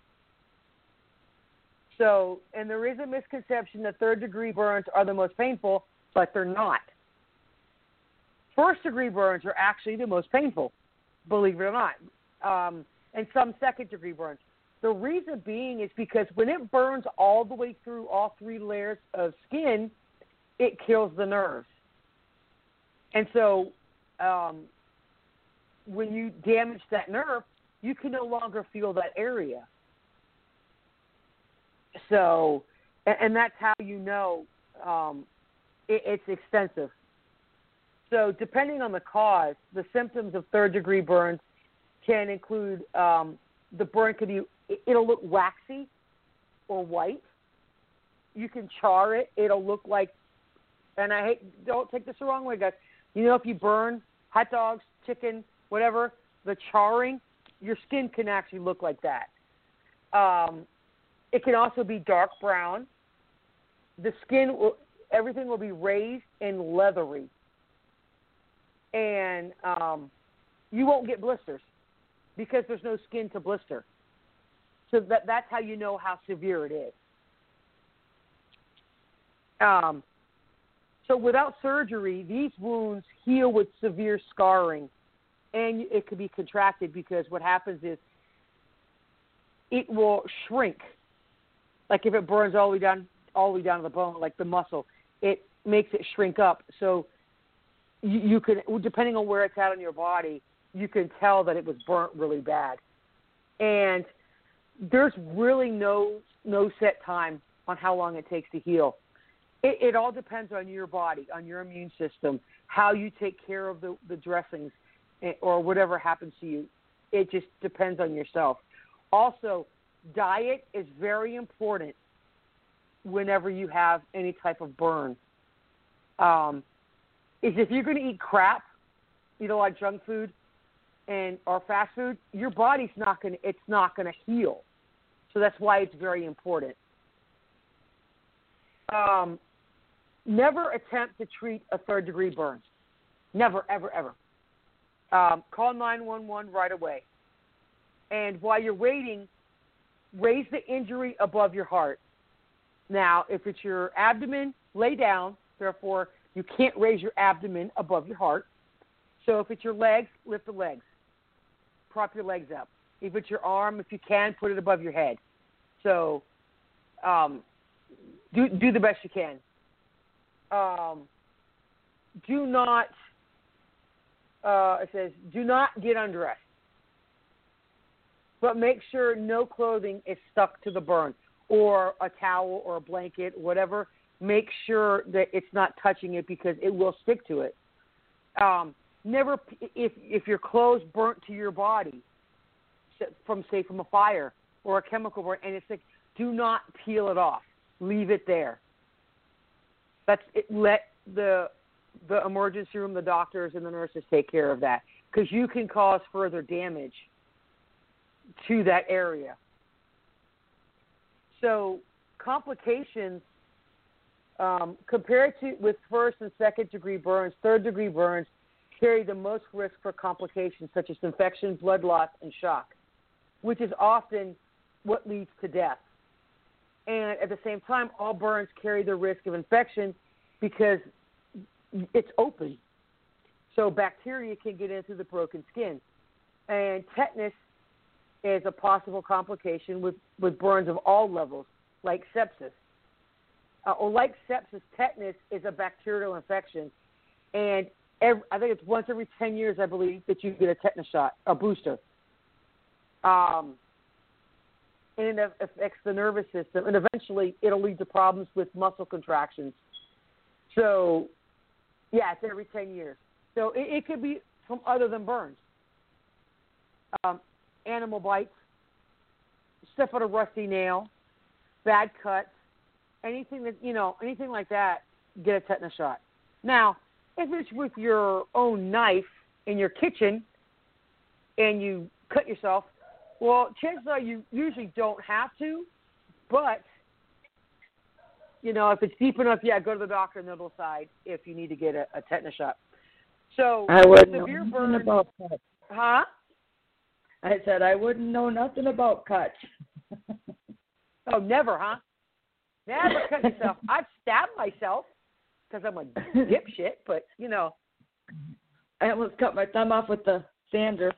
So, and there is a misconception that third degree burns are the most painful, but they're not. First degree burns are actually the most painful, believe it or not, and some second degree burns. The reason being is because when it burns all the way through all three layers of skin, it kills the nerves. And so when you damage that nerve, you can no longer feel that area. So, and that's how you know it's extensive. So depending on the cause, the symptoms of third-degree burns can include the burn could be, it'll look waxy or white. You can char it. It'll look like, and don't take this the wrong way, guys. You know, if you burn hot dogs, chicken, whatever, the charring, your skin can actually look like that. It can also be dark brown. The skin, everything will be raised and leathery. And you won't get blisters because there's no skin to blister. So that's how you know how severe it is. So without surgery, these wounds heal with severe scarring, and it could be contracted because what happens is it will shrink. Like if it burns all the way down to the bone, like the muscle, it makes it shrink up. So you can, depending on where it's at on your body, you can tell that it was burnt really bad. And there's really no set time on how long it takes to heal. It all depends on your body, on your immune system, how you take care of the dressings or whatever happens to you. It just depends on yourself. Also, diet is very important whenever you have any type of burn. If you're going to eat crap, eat a lot of junk food or fast food, your body's not going to heal. So that's why it's very important. Never attempt to treat a third-degree burn. Never, ever, ever. Call 911 right away. And while you're waiting, raise the injury above your heart. Now, if it's your abdomen, lay down. Therefore, you can't raise your abdomen above your heart. So if it's your legs, lift the legs. Prop your legs up. If it's your arm, if you can, put it above your head. So do the best you can. Do not, it says, do not get undressed. But make sure no clothing is stuck to the burn, or a towel or a blanket, whatever. Make sure that it's not touching it because it will stick to it. Never, if your clothes burnt to your body from a fire or a chemical burn, and it's like, do not peel it off. Leave it there. That's it. Let the emergency room, the doctors, and the nurses take care of that because you can cause further damage to that area. So complications compared to with first and second degree burns, third degree burns carry the most risk for complications such as infection, blood loss, and shock, which is often what leads to death. And at the same time, all burns carry the risk of infection because it's open. So bacteria can get into the broken skin. And tetanus is a possible complication with burns of all levels, like sepsis. Like sepsis, tetanus is a bacterial infection. And I think it's once every 10 years, I believe, that you get a tetanus shot, a booster. and it affects the nervous system, and eventually it'll lead to problems with muscle contractions. So, yeah, it's every 10 years. So it could be from other than burns. Animal bites, stuff on a rusty nail, bad cuts, anything like that, get a tetanus shot. Now, if it's with your own knife in your kitchen and you cut yourself, well, chances are you usually don't have to, but, if it's deep enough, go to the doctor and they'll decide if you need to get a tetanus shot. So, I wouldn't severe know burn. nothing about cuts. Huh? I said I wouldn't know nothing about cuts. Oh, never, huh? Never cut yourself. I've stabbed myself because I'm a dipshit, but, I almost cut my thumb off with the sander.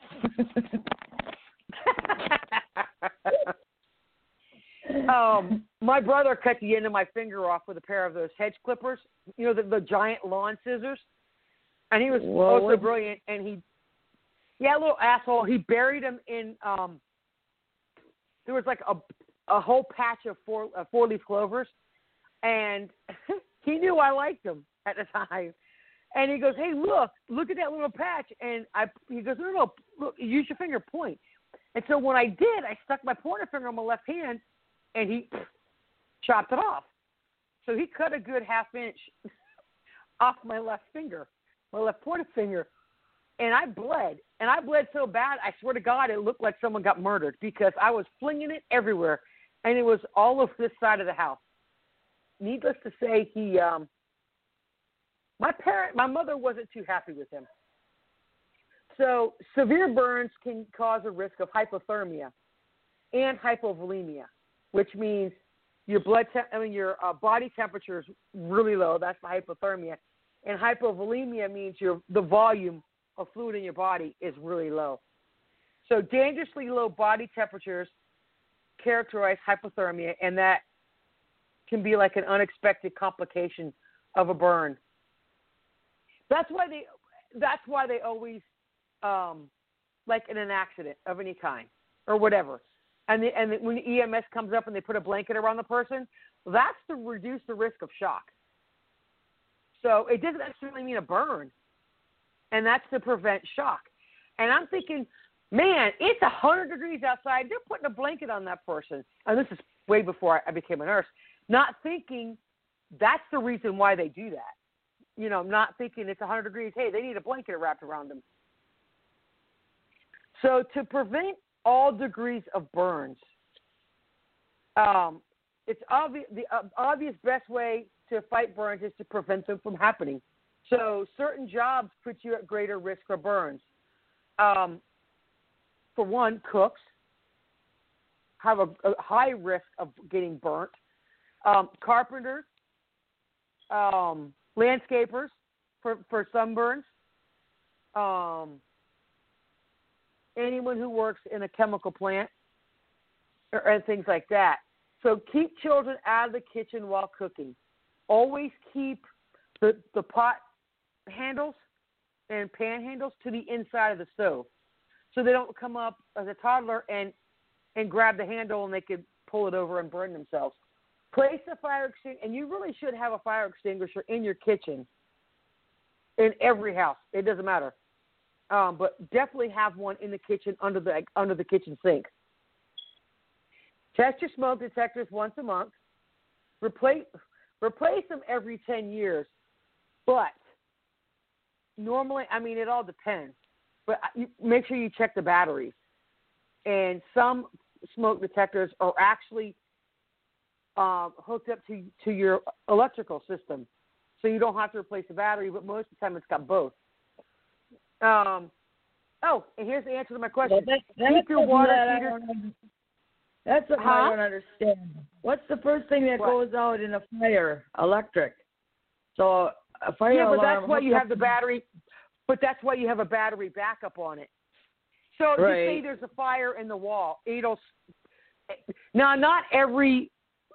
My brother cut the end of my finger off with a pair of those hedge clippers, the giant lawn scissors. And he was so brilliant, and little asshole. He buried him in, there was like a whole patch of four-leaf clovers, and he knew I liked them at the time. And he goes, "Hey, look at that little patch." And he goes, "No, look, use your finger, point." And so when I did, I stuck my pointer finger on my left hand, and he chopped it off. So he cut a good half inch off my left finger, my left pointer finger, and I bled. And I bled so bad, I swear to God, it looked like someone got murdered because I was flinging it everywhere, and it was all over this side of the house. Needless to say, my mother wasn't too happy with him. So severe burns can cause a risk of hypothermia and hypovolemia, which means your body temperature is really low. That's the hypothermia. And hypovolemia means the volume of fluid in your body is really low. So dangerously low body temperatures characterize hypothermia, and that can be like an unexpected complication of a burn. That's why they always like in an accident of any kind or whatever. And when the EMS comes up and they put a blanket around the person, that's to reduce the risk of shock. So it doesn't necessarily mean a burn, and that's to prevent shock. And I'm thinking, man, it's 100 degrees outside. They're putting a blanket on that person. And this is way before I became a nurse. Not thinking that's the reason why they do that. Not thinking it's 100 degrees. Hey, they need a blanket wrapped around them. So to prevent all degrees of burns, it's obvious. The obvious best way to fight burns is to prevent them from happening. So certain jobs put you at greater risk for burns. For one, cooks have a high risk of getting burnt. Carpenters, landscapers for sunburns, anyone who works in a chemical plant and things like that. So keep children out of the kitchen while cooking. Always keep the pot handles and pan handles to the inside of the stove, so they don't come up as a toddler and grab the handle and they could pull it over and burn themselves. Place a fire extinguisher, and you really should have a fire extinguisher in your kitchen. In every house, it doesn't matter, but definitely have one in the kitchen under the kitchen sink. Test your smoke detectors once a month. Replace them every 10 years, but normally, it all depends. But make sure you check the batteries. And some smoke detectors are actually hooked up to your electrical system, so you don't have to replace the battery, but most of the time it's got both. And here's the answer to my question. Keep your water heater. That's what I don't understand. What's the first thing that goes out in a fire? Electric. So a fire alarm. Yeah, but that's why you have the battery. But that's why you have a battery backup on it. So just say there's a fire in the wall. Now, not every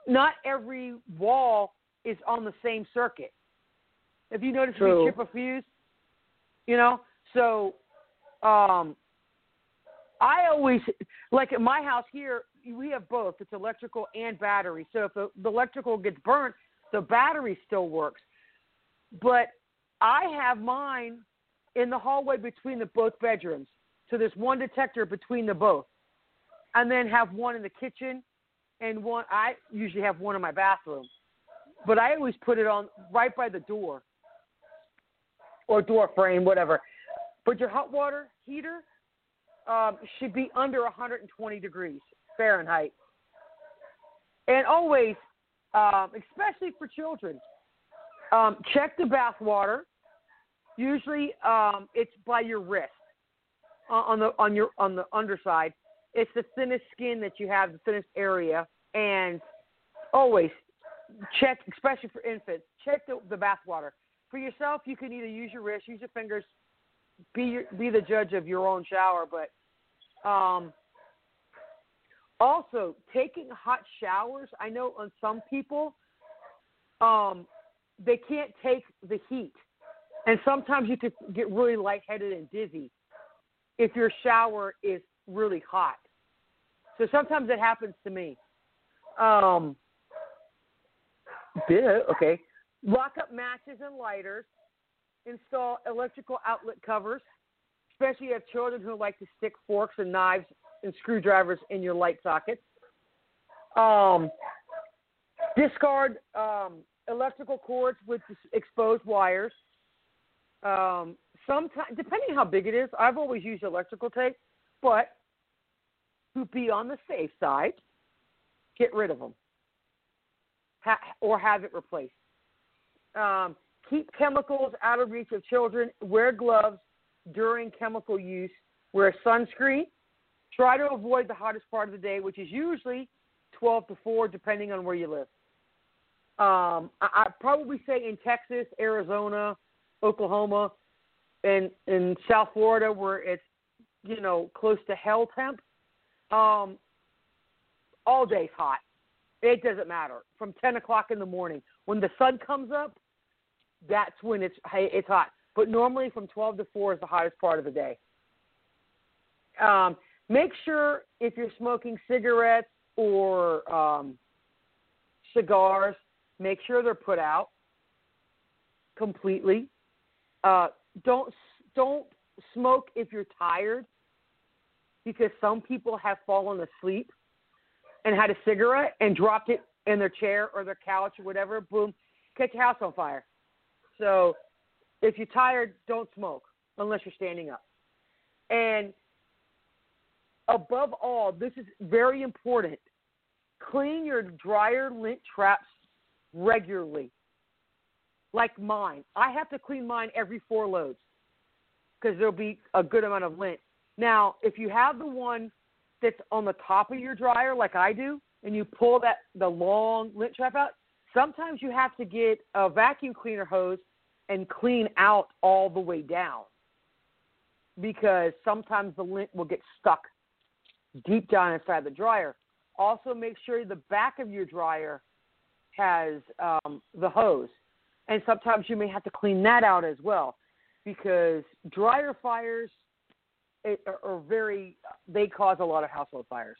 wall is on the same circuit. If you notice, if you chip a fuse, so I I always, like at my house here, we have both. It's electrical and battery. So if the electrical gets burnt, the battery still works. But I have mine in the hallway between the both bedrooms. So there's one detector between the both. And then have one in the kitchen and one, I usually have one in my bathroom. But I always put it on right by the door or door frame, whatever. But your hot water heater should be under 120 degrees Fahrenheit. And always, especially for children, check the bath water. Usually, it's by your wrist on the underside. It's the thinnest skin that you have, the thinnest area. And always check, especially for infants, check the bath water. For yourself, you can either use your wrist, use your fingers, be the judge of your own shower. But also, taking hot showers, I know on some people, they can't take the heat. And sometimes you could get really lightheaded and dizzy if your shower is really hot. So sometimes it happens to me. Okay. Lock up matches and lighters. Install electrical outlet covers, especially if you have children who like to stick forks and knives and screwdrivers in your light sockets. Discard electrical cords with exposed wires. Sometimes, depending on how big it is, I've always used electrical tape, but to be on the safe side, get rid of them or have it replaced. Keep chemicals out of reach of children. Wear gloves during chemical use. Wear sunscreen. Try to avoid the hottest part of the day, which is usually 12 to 4, depending on where you live. I'd probably say in Texas, Arizona, Oklahoma, and in South Florida, where it's, close to hell temp, all day's hot. It doesn't matter. From 10 o'clock in the morning, when the sun comes up, that's when it's hot. But normally from 12 to 4 is the hottest part of the day. Make sure if you're smoking cigarettes or cigars, make sure they're put out completely. Don't smoke if you're tired, because some people have fallen asleep and had a cigarette and dropped it in their chair or their couch or whatever. Boom, catch your house on fire. So if you're tired, don't smoke unless you're standing up. And above all, this is very important, clean your dryer lint traps regularly. Like mine. I have to clean mine every 4 loads because there'll be a good amount of lint. Now, if you have the one that's on the top of your dryer like I do, and you pull the long lint trap out, sometimes you have to get a vacuum cleaner hose and clean out all the way down, because sometimes the lint will get stuck deep down inside the dryer. Also, make sure the back of your dryer has the hose. And sometimes you may have to clean that out as well, because dryer fires they cause a lot of household fires.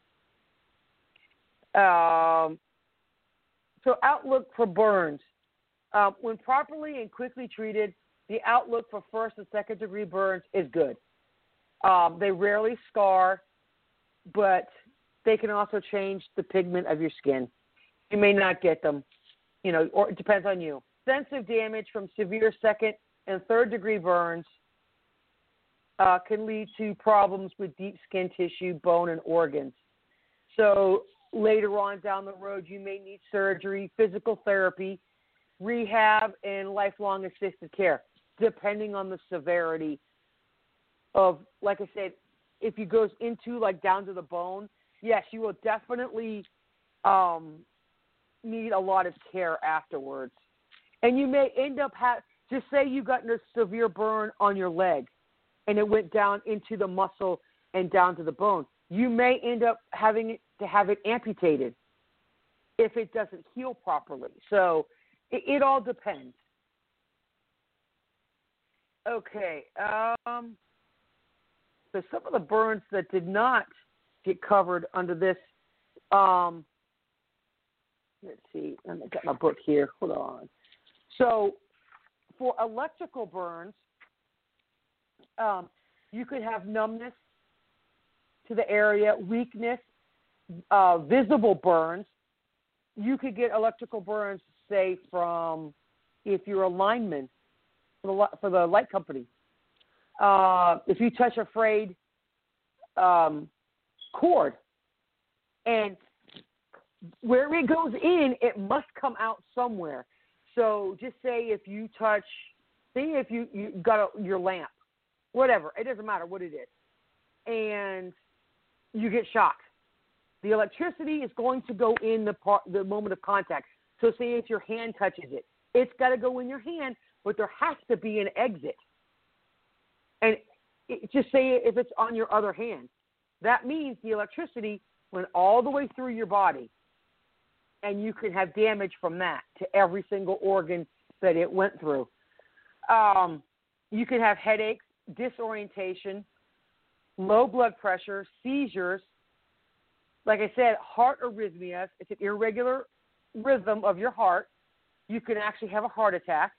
So outlook for burns. When properly and quickly treated, the outlook for first and second degree burns is good. They rarely scar, but they can also change the pigment of your skin. You may not get them, or it depends on you. Extensive damage from severe second and third degree burns can lead to problems with deep skin tissue, bone, and organs. So later on down the road, you may need surgery, physical therapy, rehab, and lifelong assisted care, depending on the severity of, like I said, if it goes into down to the bone, yes, you will definitely need a lot of care afterwards. And you may end up just say you got a severe burn on your leg and it went down into the muscle and down to the bone. You may end up having to have it amputated if it doesn't heal properly. So it all depends. Okay. So some of the burns that did not get covered under this, let's see, I've got my book here. Hold on. So for electrical burns, you could have numbness to the area, weakness, visible burns. You could get electrical burns, say, from if you're a lineman for the light company. If you touch a frayed cord, and where it goes in, it must come out somewhere. So just say if you touch, say if you got your lamp, whatever, it doesn't matter what it is, and you get shocked. The electricity is going to go in the moment of contact. So say if your hand touches it, it's got to go in your hand, but there has to be an exit. And just say if it's on your other hand, that means the electricity went all the way through your body, and you could have damage from that to every single organ that it went through. You could have headaches, disorientation, low blood pressure, seizures. Like I said, heart arrhythmias. It's an irregular rhythm of your heart. You can actually have a heart attack.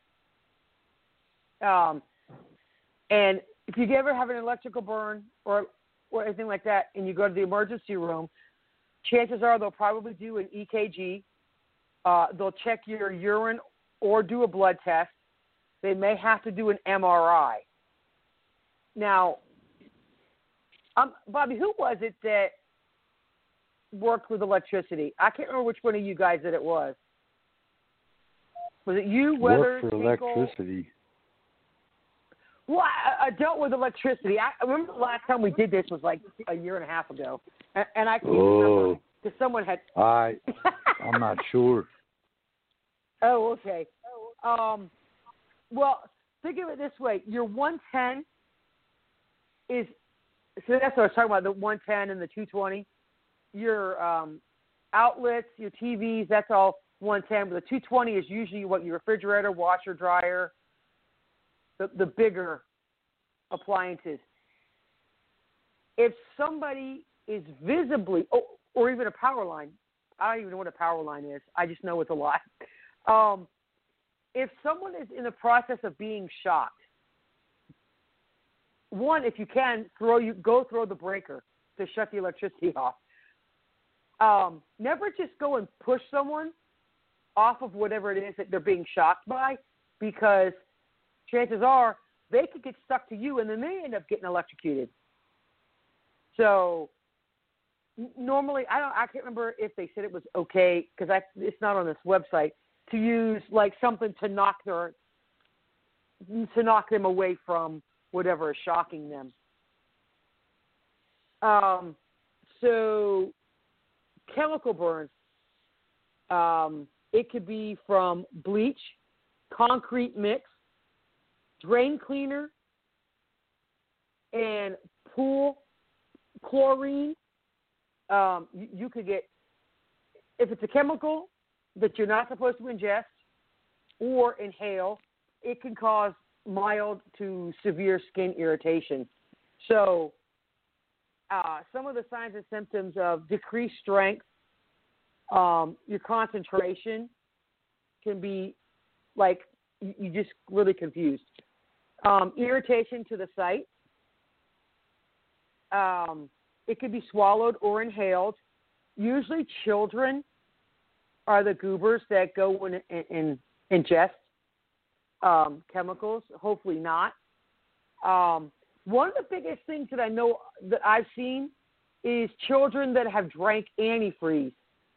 And if you ever have an electrical burn or anything like that, and you go to the emergency room, chances are they'll probably do an EKG. They'll check your urine or do a blood test. They may have to do an MRI. Now, Bobby, who was it that worked with electricity? I can't remember which one of you guys that it was. Was it you, Weathers, Work for electricity. Well, I dealt with electricity. I remember the last time we did this was like a year and a half ago, and I can't remember because someone had. I'm not sure. Oh, okay. Well, think of it this way: your 110 is. So that's what I was talking about, the 110 and the 220. Your outlets, your TVs, that's all 110. But the 220 is usually what your refrigerator, washer, dryer, the bigger appliances. If somebody is visibly, or even a power line, I don't even know what a power line is. I just know it's a lot. If someone is in the process of being shocked, one, if you can, go throw the breaker to shut the electricity off. Never just go and push someone off of whatever it is that they're being shocked by, because chances are they could get stuck to you and then they end up getting electrocuted. So normally, I can't remember if they said it was okay, because it's not on this website, to use like something to knock them away from whatever is shocking them. So chemical burns, it could be from bleach, concrete mix, drain cleaner, and pool chlorine. You could get, if it's a chemical that you're not supposed to ingest or inhale, it can cause mild to severe skin irritation. So some of the signs and symptoms of decreased strength, your concentration can be like you're just really confused. Irritation to the site. It could be swallowed or inhaled. Usually children are the goobers that go and ingest chemicals. Hopefully not. One of the biggest things that I know that I've seen is children that have drank antifreeze.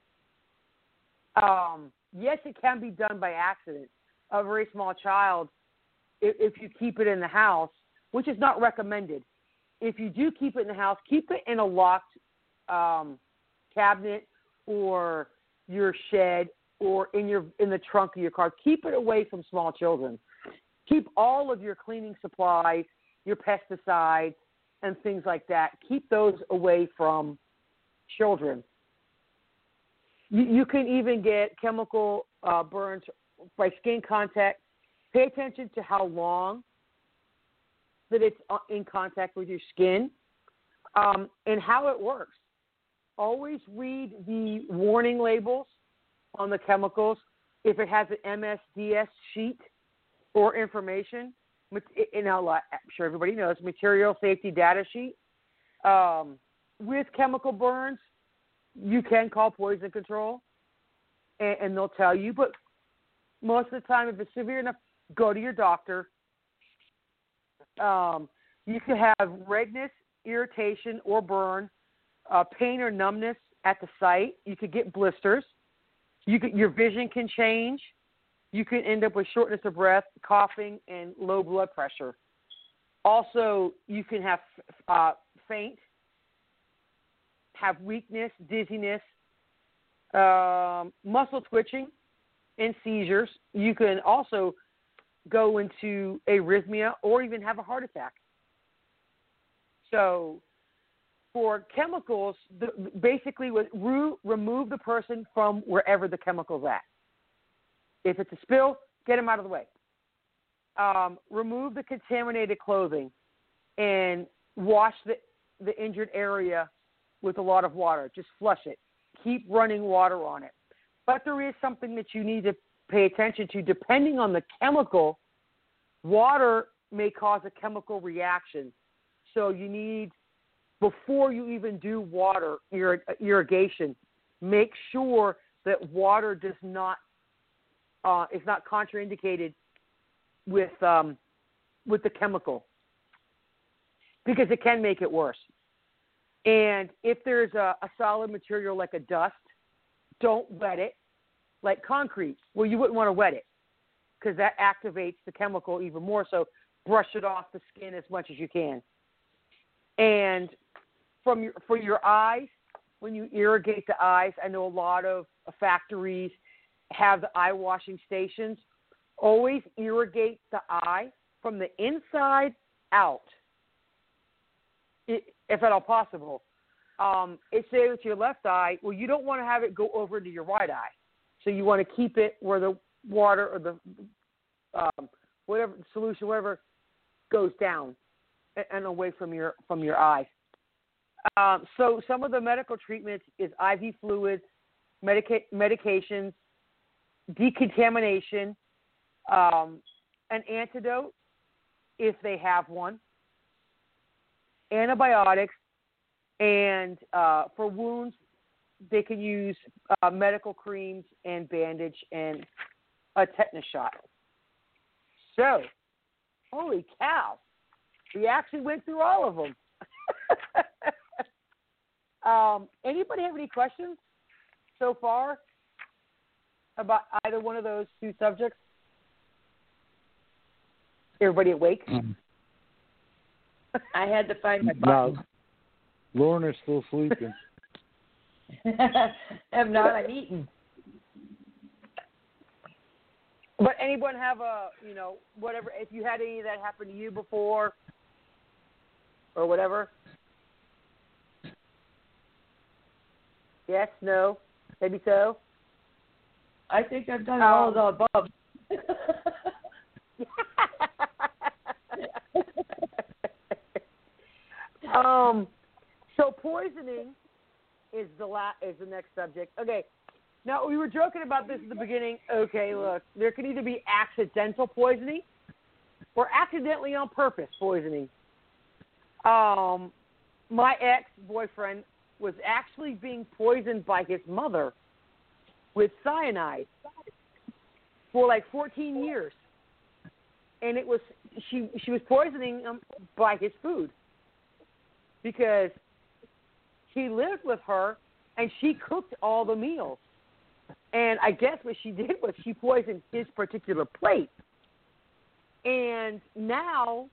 Yes, it can be done by accident. A very small child, if you keep it in the house, which is not recommended. If you do keep it in the house, keep it in a locked cabinet or your shed or in the trunk of your car. Keep it away from small children. Keep all of your cleaning supplies, your pesticides, and things like that. Keep those away from children. You can even get chemical burns by skin contact. Pay attention to how long that it's in contact with your skin. and how it works. Always read the warning labels on the chemicals. If it has an MSDS sheet or information, I'm sure everybody knows, material safety data sheet. With chemical burns, you can call poison control, and they'll tell you. But most of the time, if it's severe enough, go to your doctor. You can have redness, irritation, or burn, pain or numbness at the site. You could get blisters. Your vision can change. You can end up with shortness of breath, coughing, and low blood pressure. Also, you can have faint, have weakness, dizziness, muscle twitching, and seizures. You can also go into arrhythmia or even have a heart attack. So for chemicals, basically remove the person from wherever the chemical's at. If it's a spill, get them out of the way. Remove the contaminated clothing and wash the injured area with a lot of water. Just flush it. Keep running water on it. But there is something that you need to pay attention to. Depending on the chemical, water may cause a chemical reaction. So you need, before you even do water irrigation, make sure that water does not is not contraindicated with the chemical, because it can make it worse. And if there's a solid material like a dust, don't wet it. Like concrete, well, you wouldn't want to wet it because that activates the chemical even more. So brush it off the skin as much as you can. And for your eyes, when you irrigate the eyes, I know a lot of factories have the eye washing stations. Always irrigate the eye from the inside out, if at all possible. It says with your left eye, well, you don't want to have it go over to your right eye. So you want to keep it where the water or the whatever solution, whatever, goes down and away from your eyes. So some of the medical treatments is IV fluids, medications, decontamination, an antidote if they have one, antibiotics, and for wounds, they can use medical creams and bandage and a tetanus shot. So, holy cow, we actually went through all of them. Anybody have any questions so far about either one of those two subjects? Everybody awake? I had to find my button. No, Lorna's still sleeping. I'm not. I'm eating. But anyone have whatever, if you had any that happened to you before or whatever? Yes, no, maybe so? I think I've done all of the above. So poisoning is the next subject. Okay, now we were joking about this at the beginning. Okay, look, there can either be accidental poisoning or accidentally on purpose poisoning. My ex-boyfriend was actually being poisoned by his mother with cyanide for like 14 years, and it was she was poisoning him by his food because he lived with her and she cooked all the meals. And I guess what she did was she poisoned his particular plate. And now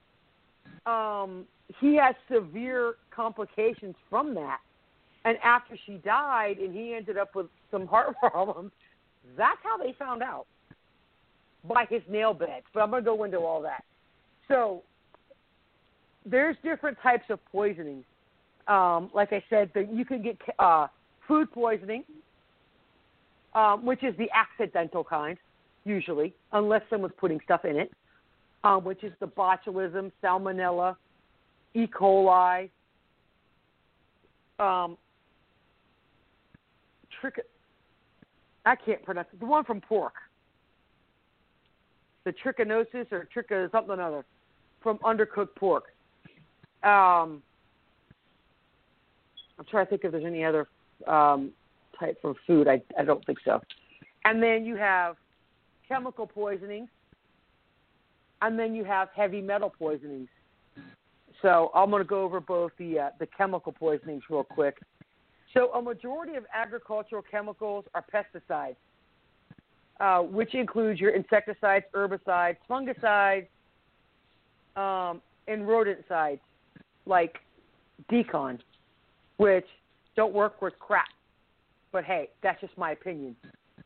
he has severe complications from that. And after she died and he ended up with some heart problems, that's how they found out, by his nail beds. But I'm going to go into all that. So there's different types of poisoning. Like I said, you can get food poisoning, which is the accidental kind, usually, unless someone's putting stuff in it, which is the botulism, salmonella, E. coli, I can't pronounce it. The one from pork. The trichinosis or something or other from undercooked pork. I'm trying to think if there's any other type of food. I don't think so. And then you have chemical poisonings, and then you have heavy metal poisonings. So I'm going to go over both the chemical poisonings real quick. So a majority of agricultural chemicals are pesticides, which includes your insecticides, herbicides, fungicides, and rodenticides like Decon, which don't work worth crap. But hey, that's just my opinion.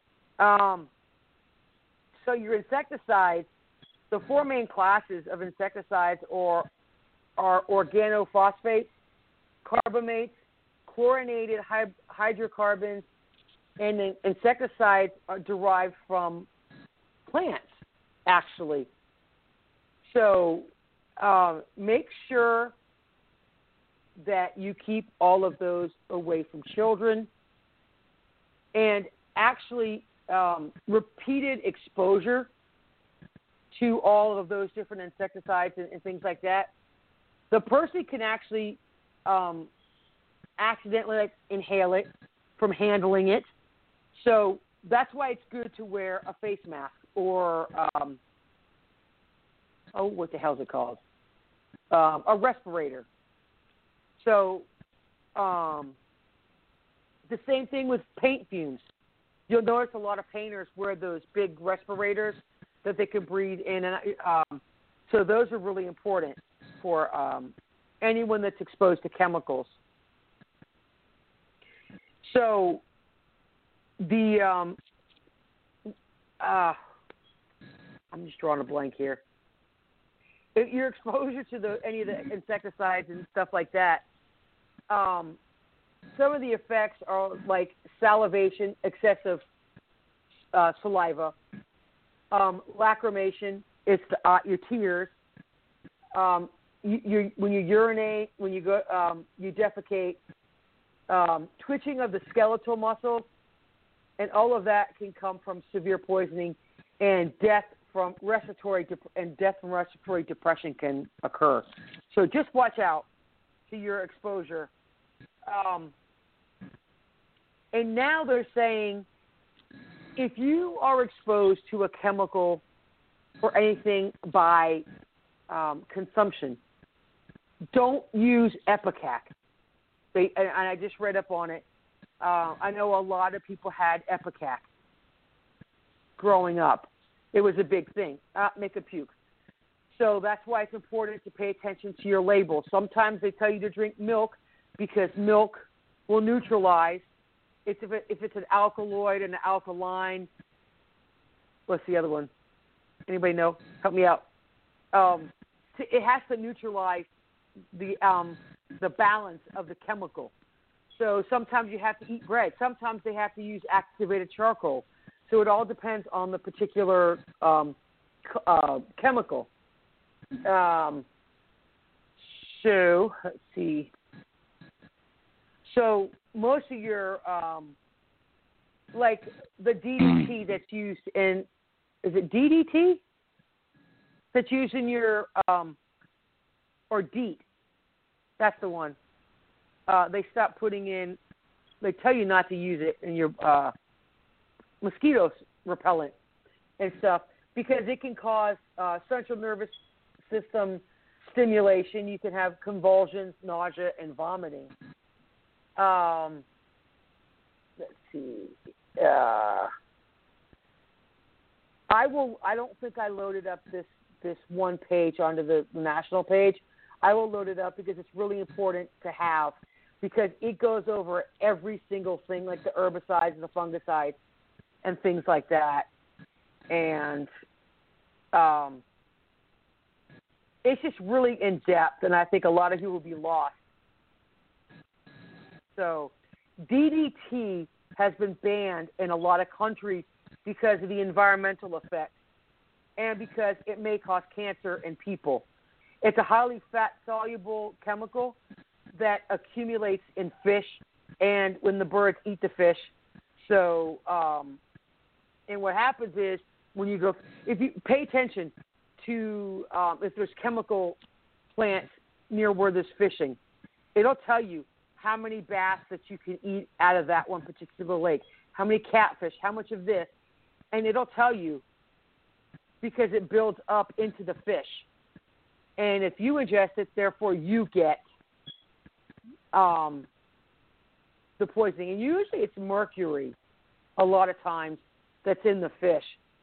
So your insecticides, the four main classes of insecticides are organophosphates, carbamates, chlorinated hydrocarbons, and then insecticides are derived from plants, actually. So make sure that you keep all of those away from children. And actually, repeated exposure to all of those different insecticides and things like that, the person can actually accidentally inhale it from handling it. So that's why it's good to wear a face mask or, what the hell is it called? A respirator. So the same thing with paint fumes. You'll notice a lot of painters wear those big respirators that they can breathe in. And so those are really important for anyone that's exposed to chemicals. So the I'm just drawing a blank here. If your exposure to any of the insecticides and stuff like that, some of the effects are like salivation, excessive saliva, lacrimation, it's your tears. When you urinate, when you go, you defecate, twitching of the skeletal muscles, and all of that can come from severe poisoning, and death from respiratory depression can occur. So just watch out to your exposure. And now they're saying if you are exposed to a chemical or anything by consumption, don't use Epicac. And I just read up on it. I know a lot of people had Epicac growing up. It was a big thing. Make a puke. So that's why it's important to pay attention to your label. Sometimes they tell you to drink milk because milk will neutralize. If it's an alkaloid and an alkaline. What's the other one? Anybody know? Help me out. It has to neutralize the balance of the chemical. So sometimes you have to eat bread. Sometimes they have to use activated charcoal. So it all depends on the particular chemical. So let's see. So most of your, like the DDT that's used in, is it DDT? That's used in your, or DEET. That's the one. They stopped putting in, they tell you not to use it in your mosquito repellent and stuff because it can cause central nervous system stimulation. You can have convulsions, nausea, and vomiting. Let's see. I don't think I loaded up this one page onto the national page. I will load it up because it's really important to have because it goes over every single thing like the herbicides and the fungicides and things like that. And it's just really in depth, and I think a lot of you will be lost. So DDT has been banned in a lot of countries because of the environmental effects and because it may cause cancer in people. It's a highly fat-soluble chemical that accumulates in fish and when the birds eat the fish. So, and what happens is when you go, if you pay attention to if there's chemical plants near where there's fishing, it'll tell you how many bass that you can eat out of that one particular lake, how many catfish, how much of this, and it'll tell you because it builds up into the fish. And if you ingest it, therefore you get the poisoning. And usually it's mercury a lot of times that's in the fish.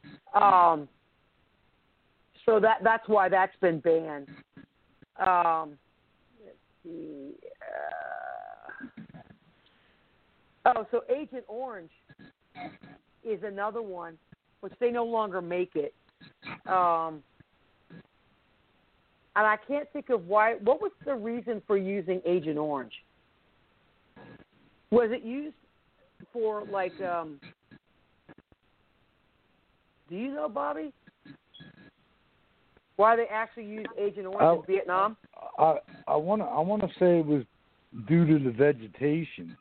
So that's why that's been banned. Let's see. So Agent Orange is another one, which they no longer make it. And I can't think of why. What was the reason for using Agent Orange? Was it used for like? Do you know, Bobby? Why they actually used Agent Orange in Vietnam? I want to say it was due to the vegetation.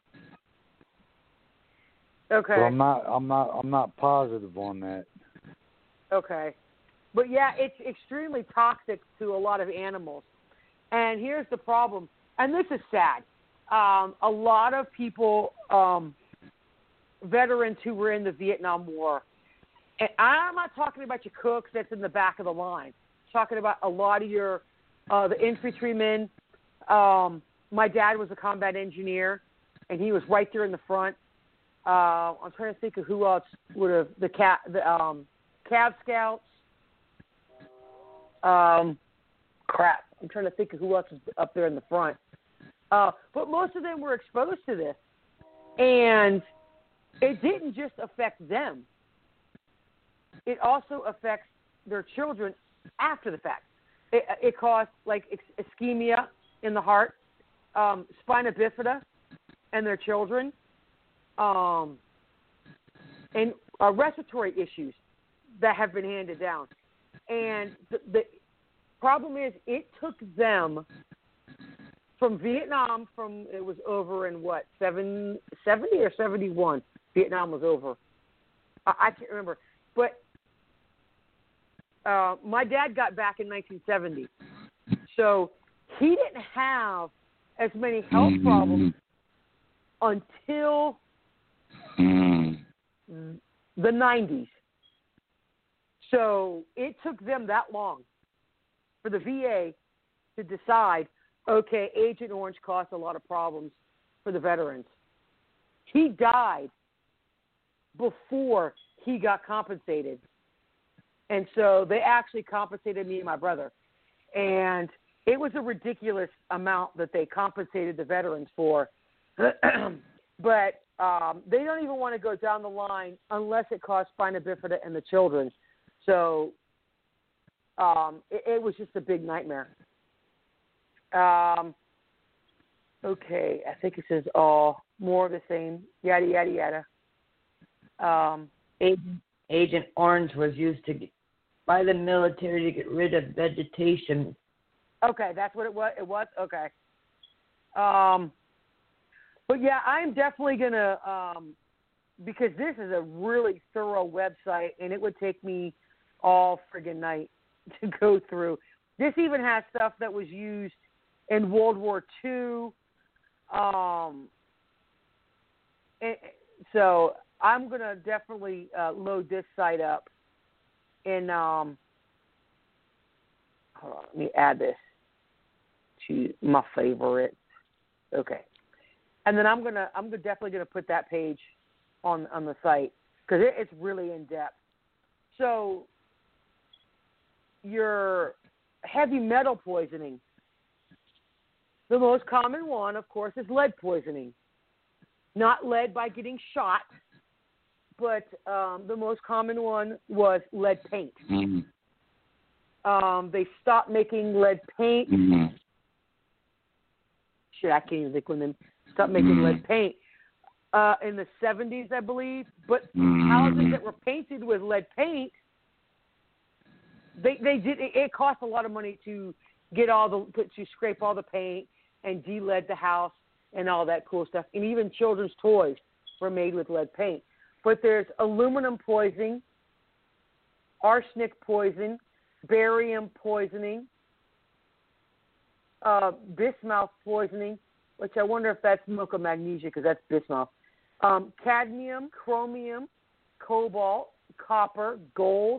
Okay. So I'm not positive on that. Okay. But yeah, it's extremely toxic to a lot of animals. And here's the problem, and this is sad. A lot of people, veterans who were in the Vietnam War, and I'm not talking about your cooks that's in the back of the line. I'm talking about a lot of your, the infantrymen. My dad was a combat engineer, and he was right there in the front. I'm trying to think of who else would have, the Cav Scouts. Crap. I'm trying to think of who else is up there in the front. But most of them were exposed to this. And it didn't just affect them. It also affects their children after the fact. It caused, like, ischemia in the heart, spina bifida in their children, and respiratory issues that have been handed down. And the problem is it took them from Vietnam, it was over in what, 70 or 71? Vietnam was over. I can't remember. But my dad got back in 1970. So he didn't have as many health problems until the 90s. So it took them that long for the VA to decide, okay, Agent Orange caused a lot of problems for the veterans. He died before he got compensated. And so they actually compensated me and my brother. And it was a ridiculous amount that they compensated the veterans for. But they don't even want to go down the line unless it caused spina bifida in the children. So it was just a big nightmare. Okay, I think it says all more of the same, yada, yada, yada. Agent Orange was used by the military to get rid of vegetation. Okay, that's what it was? It was? Okay. But, yeah, I'm definitely going to, because this is a really thorough website, and it would take me all friggin' night to go through. This even has stuff that was used in World War II. So I'm going to definitely load this site up. And hold on, let me add this to my favorite. Okay. And then I'm definitely gonna put that page on the site because it's really in depth. So your heavy metal poisoning, the most common one, of course, is lead poisoning. Not lead by getting shot, but the most common one was lead paint. Mm-hmm. They stopped making lead paint. Mm-hmm. Shit, I can't even think when they stopped making lead paint. In the 70s, I believe. But houses that were painted with lead paint, they did. It cost a lot of money to get to scrape all the paint and de-lead the house and all that cool stuff. And even children's toys were made with lead paint. But there's aluminum poisoning, arsenic poison, barium poisoning, bismuth poisoning, which I wonder if that's milk of magnesia because that's bismuth. Cadmium, chromium, cobalt, copper, gold.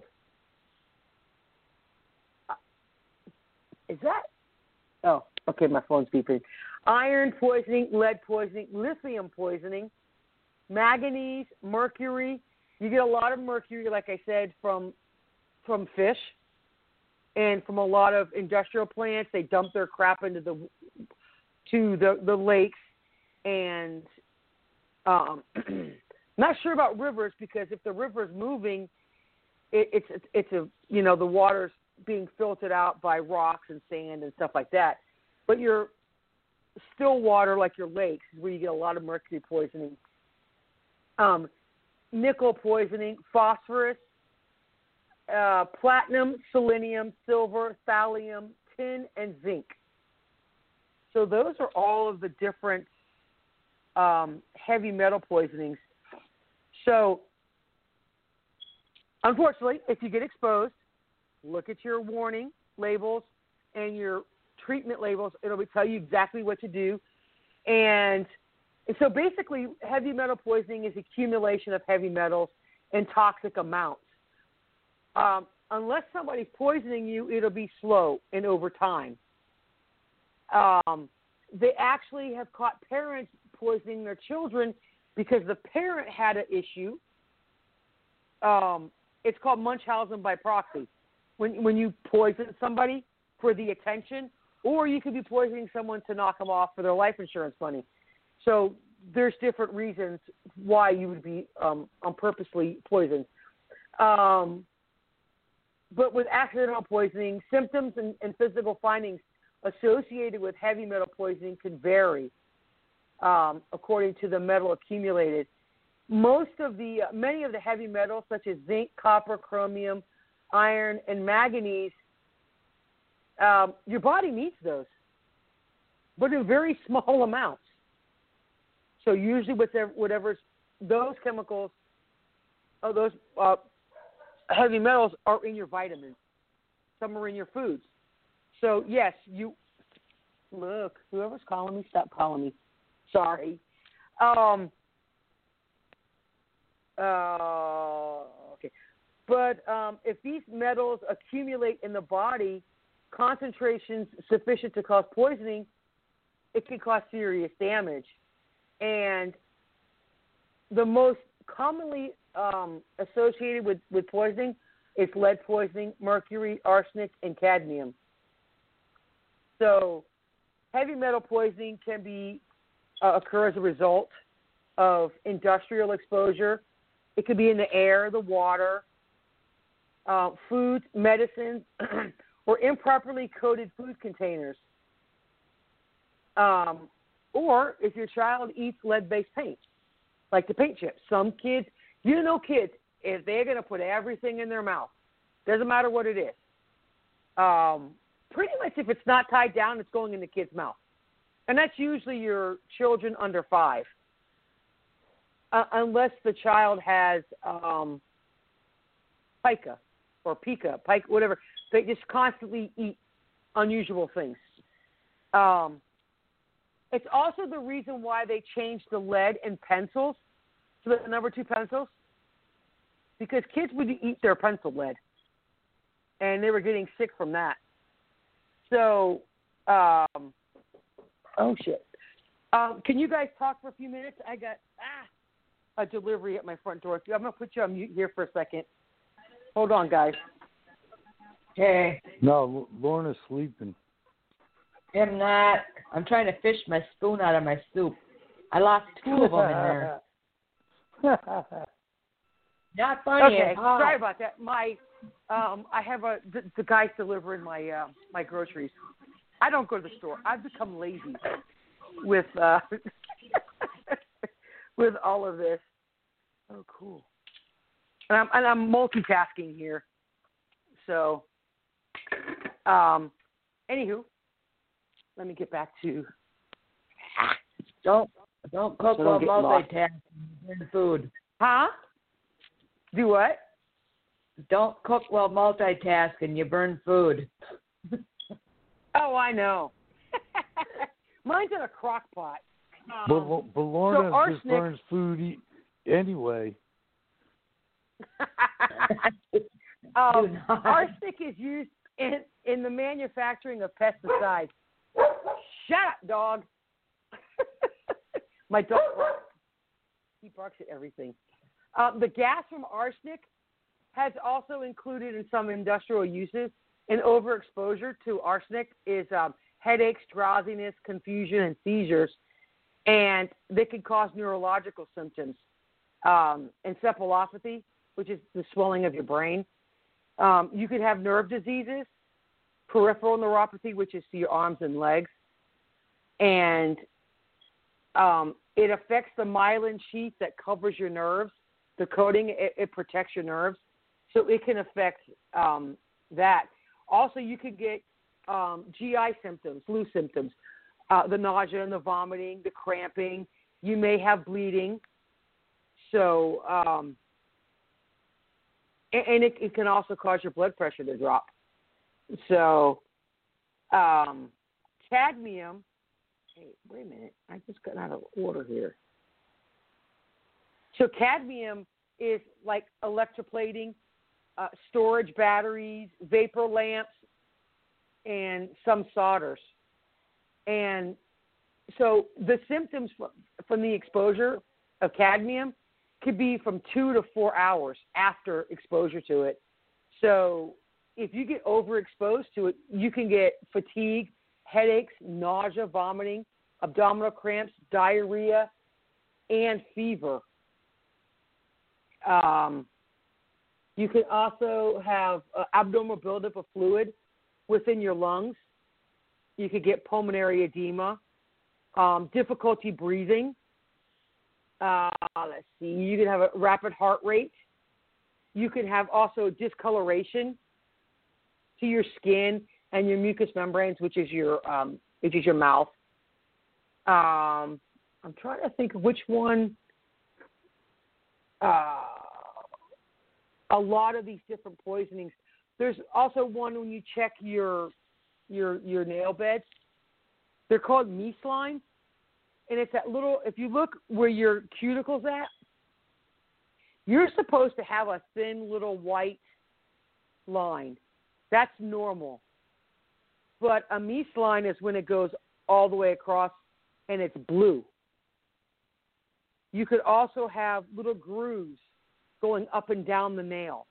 Is that? Oh, okay, my phone's beeping. Iron poisoning, lead poisoning, lithium poisoning, manganese, mercury. You get a lot of mercury, like I said, from fish and from a lot of industrial plants. They dump their crap into the lakes, and not sure about rivers because if the river's moving, it's the water's being filtered out by rocks and sand and stuff like that. But your still water, like your lakes, is where you get a lot of mercury poisoning. Nickel poisoning, phosphorus, platinum, selenium, silver, thallium, tin, and zinc. So those are all of the different heavy metal poisonings. So, unfortunately, if you get exposed, look at your warning labels and your treatment labels. It'll tell you exactly what to do. And so basically, heavy metal poisoning is accumulation of heavy metals in toxic amounts. Unless somebody's poisoning you, it'll be slow and over time. They actually have caught parents poisoning their children because the parent had an issue. It's called Munchausen by proxy. When you poison somebody for the attention, or you could be poisoning someone to knock them off for their life insurance money. So there's different reasons why you would be purposely poisoned. But with accidental poisoning, symptoms and physical findings associated with heavy metal poisoning can vary according to the metal accumulated. Many of the heavy metals, such as zinc, copper, chromium, iron, and manganese, your body needs those, but in very small amounts. So usually whatever's those chemicals, those heavy metals are in your vitamins. Some are in your foods. So, yes, look, whoever's calling me, stop calling me. Sorry. Okay. But if these metals accumulate in the body, concentrations sufficient to cause poisoning, it can cause serious damage. And the most commonly associated with poisoning is lead poisoning, mercury, arsenic, and cadmium. So heavy metal poisoning can occur as a result of industrial exposure. It could be in the air, the water, foods, medicines, or improperly coated food containers. Or if your child eats lead-based paint, like the paint chips. Some kids, kids, if they're going to put everything in their mouth, doesn't matter what it is. Pretty much if it's not tied down, it's going in the kid's mouth. And that's usually your children under 5. Unless the child has pica, whatever. They just constantly eat unusual things. It's also the reason why they changed the lead in pencils to the number 2 pencils, because kids would eat their pencil lead, and they were getting sick from that. So, oh, shit. Can you guys talk for a few minutes? I got a delivery at my front door. I'm going to put you on mute here for a second. Hold on, guys. Okay. No, Lorna's sleeping. I'm not. I'm trying to fish my spoon out of my soup. I lost 2 of them in there. Not funny. Okay, sorry about that. I have the guys delivering my groceries. I don't go to the store. I've become lazy with with all of this. Oh, cool. And I'm multitasking here. So, anywho, let me get back to Don't cook So while don't get lost. multitasking. You burn food. Huh? Do what? Don't cook while multitasking. You burn food. Oh, I know. Mine's in a crock pot. But Lorna just arsenic- burns food anyway. Arsenic is used in the manufacturing of pesticides. Shut up, dog. My dog barks. He barks at everything. The gas from arsenic has also included in some industrial uses, and overexposure to arsenic is headaches, drowsiness, confusion, and seizures, and they can cause neurological symptoms, encephalopathy, which is the swelling of your brain. You could have nerve diseases, peripheral neuropathy, which is to your arms and legs, and it affects the myelin sheath that covers your nerves. The coating, it protects your nerves, so it can affect that. Also, you could get GI symptoms, flu symptoms, the nausea and the vomiting, the cramping. You may have bleeding. So, and it can also cause your blood pressure to drop. So, cadmium. Hey, wait a minute. I just got out of order here. So cadmium is like electroplating, storage batteries, vapor lamps, and some solders. And so the symptoms from the exposure of cadmium could be from 2 to 4 hours after exposure to it. So if you get overexposed to it, you can get fatigue, headaches, nausea, vomiting, abdominal cramps, diarrhea, and fever. You can also have abdominal buildup of fluid within your lungs. You could get pulmonary edema, difficulty breathing. Let's see. You can have a rapid heart rate. You can have also discoloration to your skin and your mucous membranes, which is your mouth. I'm trying to think of which one. A lot of these different poisonings. There's also one when you check your nail beds. They're called meslines, and it's that little. If you look where your cuticle's at, you're supposed to have a thin little white line. That's normal. But a mesline is when it goes all the way across and it's blue. You could also have little grooves going up and down the nail.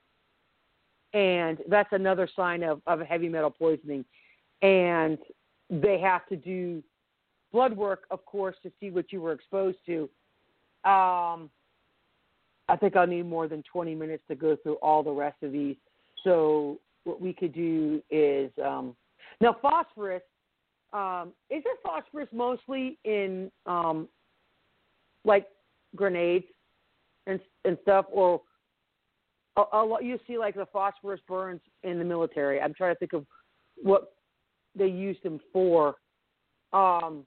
And that's another sign of heavy metal poisoning. And they have to do blood work, of course, to see what you were exposed to. I think I'll need more than 20 minutes to go through all the rest of these. So what we could do is now phosphorus. Is there phosphorus mostly in like grenades and stuff, or you see like the phosphorus burns in the military? I'm trying to think of what they used them for. But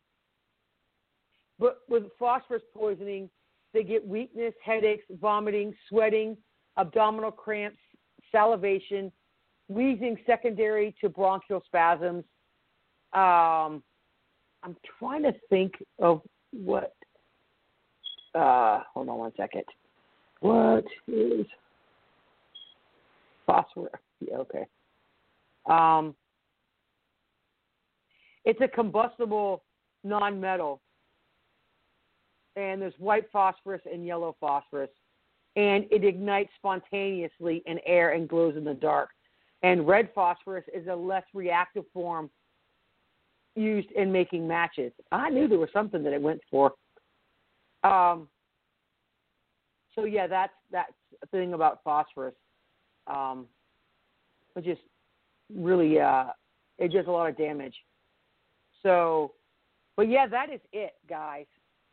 with phosphorus poisoning, they get weakness, headaches, vomiting, sweating, abdominal cramps, salivation, wheezing secondary to bronchial spasms. I'm trying to think of what. Hold on one second. What is phosphorus? Yeah, okay. It's a combustible non-metal, and there's white phosphorus and yellow phosphorus, and it ignites spontaneously in air and glows in the dark. And red phosphorus is a less reactive form used in making matches. I knew there was something that it went for. So yeah, that's the thing about phosphorus. It just really it does a lot of damage. So, but yeah, that is it, guys.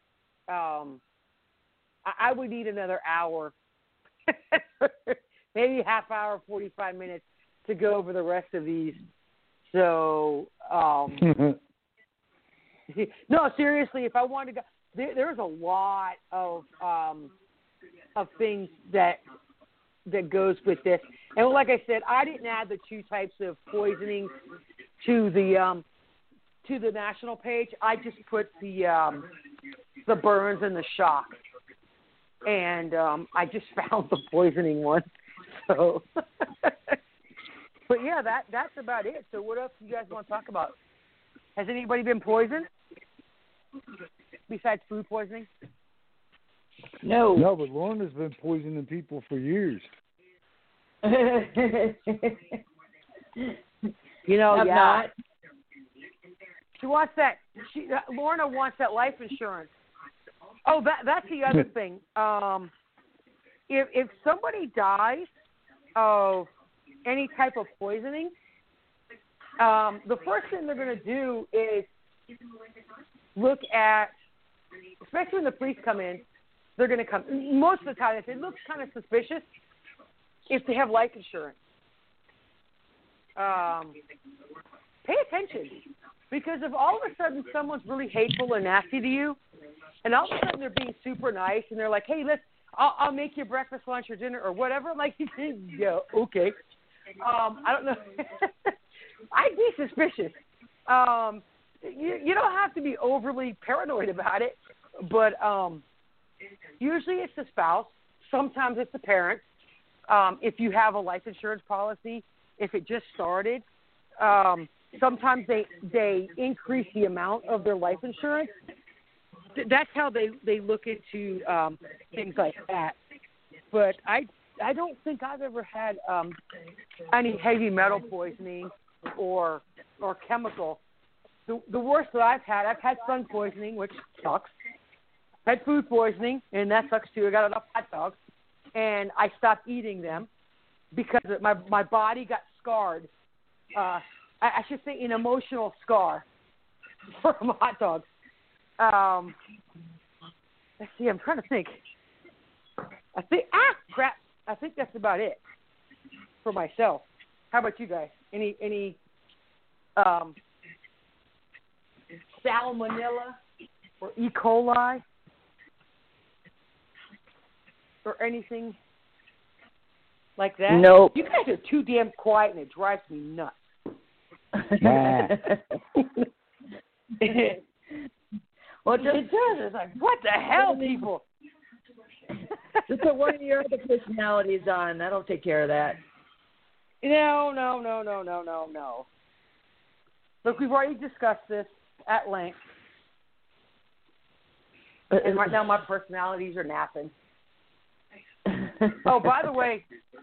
I would need another hour, maybe half hour, 45 minutes to go over the rest of these. So, No, seriously, if I wanted to go, there's a lot of things that goes with this. And like I said, I didn't add the 2 types of poisoning to the national page. I just put the burns and the shock, and I just found the poisoning one. So, but yeah, that's about it. So, what else do you guys want to talk about? Has anybody been poisoned besides food poisoning? No. No, but Lorna's been poisoning people for years. You know, I'm yeah. not. She wants that. Lorna wants that life insurance. Oh, that's the other thing. If somebody dies of any type of poisoning, the first thing they're going to do is look at, especially when the police come in, they're going to come. Most of the time, if it looks kind of suspicious, if they have life insurance, pay attention. Because if all of a sudden someone's really hateful and nasty to you, and all of a sudden they're being super nice, and they're like, hey, I'll make you breakfast, lunch, or dinner, or whatever, I'm like, yeah, okay. I don't know. I'd be suspicious. You don't have to be overly paranoid about it, but usually it's the spouse. Sometimes it's the parent. If you have a life insurance policy, if it just started, sometimes they increase the amount of their life insurance. That's how they look into things like that. But I don't think I've ever had any heavy metal poisoning or chemical. The worst that I've had sun poisoning, which sucks. I've had food poisoning, and that sucks too. I got enough hot dogs, and I stopped eating them because my body got scarred. I should say an emotional scar from hot dogs. Let's see, I'm trying to think. I think that's about it for myself. How about you guys? Any salmonella or E. coli or anything like that? Nope. You guys are too damn quiet, and it drives me nuts. Well, it does. It's like, what the hell, people? Just put one of your other personalities on. That'll take care of that. No. Look, we've already discussed this at length. And right now my personalities are napping. Oh, by the way,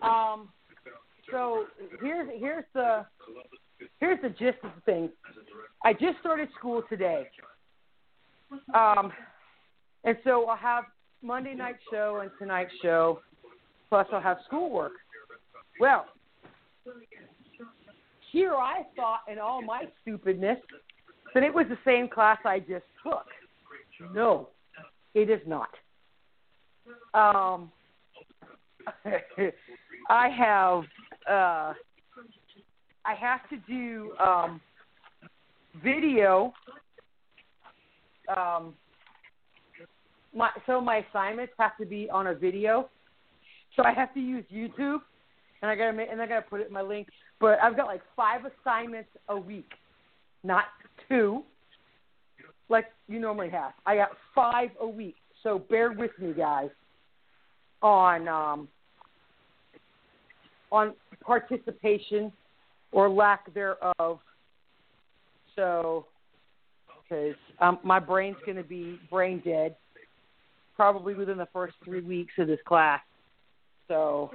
so here's the gist of the thing. I just started school today. And so I'll have Monday night show and tonight's show, plus I'll have schoolwork. Well, here I thought in all my stupidness that it was the same class I just took. No, it is not. I have to do video. My assignments have to be on a video, so I have to use YouTube, and I gotta put it in my link. But I've got like 5 assignments a week, not 2, like you normally have. I got 5 a week, so bear with me, guys, on participation or lack thereof. So, because my brain's going to be brain dead probably within the first 3 weeks of this class. So,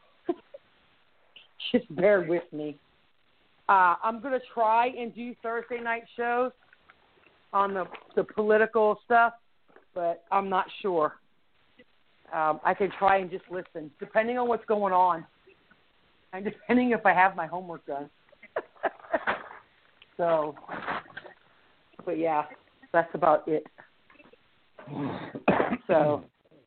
just bear with me. I'm going to try and do Thursday night shows on the political stuff, but I'm not sure. I can try and just listen, depending on what's going on, and depending if I have my homework done. So, but yeah, that's about it. So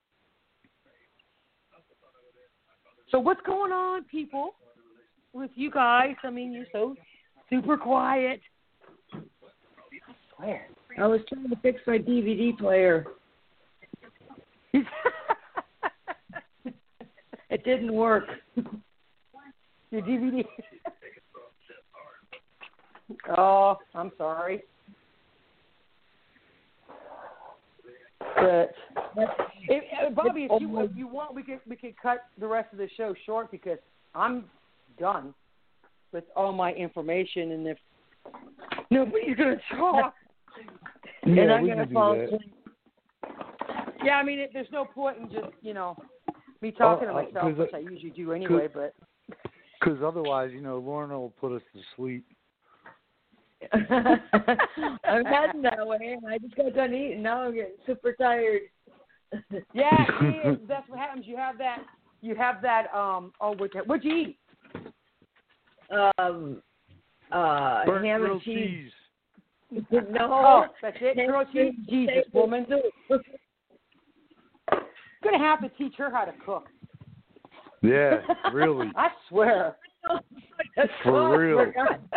what's going on, people, with you guys? I mean, you're so super quiet. I swear. I was trying to fix my DVD player. It didn't work. Your DVD. Oh, I'm sorry. But Bobby, if you want, we could cut the rest of the show short because I'm done with all my information, and if nobody's gonna talk, Yeah, I'm gonna fall asleep. Yeah, I mean, there's no point in just me talking to myself, which I usually do anyway. But because otherwise, Lorna will put us to sleep. I'm heading that way, and I just got done eating. Now I'm getting super tired. Yeah, that's what happens. You have that. What'd you eat? Ham and cheese. No, that's it. Grilled cheese. Jesus, woman. Gonna have to teach her how to cook. Yeah, really. I swear. For real.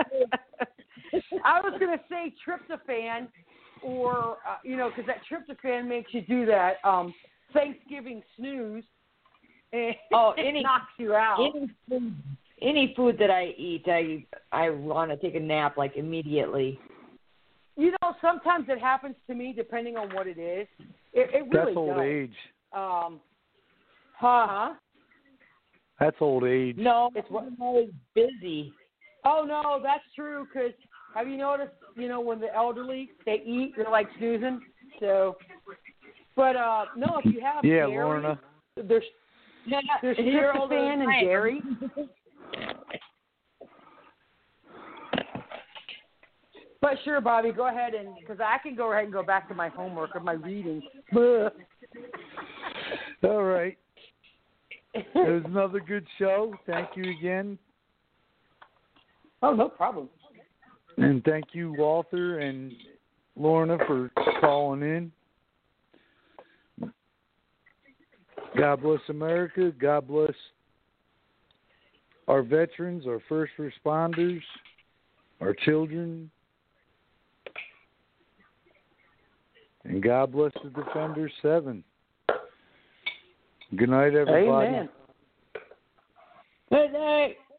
I was going to say tryptophan or, because that tryptophan makes you do that Thanksgiving snooze. And it knocks you out. Any food that I eat, I want to take a nap, like, immediately. Sometimes it happens to me depending on what it is. It really That's old does. age. Huh? That's old age. No, I'm always busy. Oh, no, that's true, because have you noticed, when the elderly, they eat, they're like snoozing? So, but, no, if you have dairy, Lorna. there's tryptophan and dairy. But sure, Bobby, go ahead, because I can go ahead and go back to my homework or my reading. All right. It was another good show. Thank you again. Oh, no problem. And thank you, Walter and Lorna, for calling in. God bless America. God bless our veterans, our first responders, our children. And God bless the Defender 7. Good night, everybody. Amen. Good night.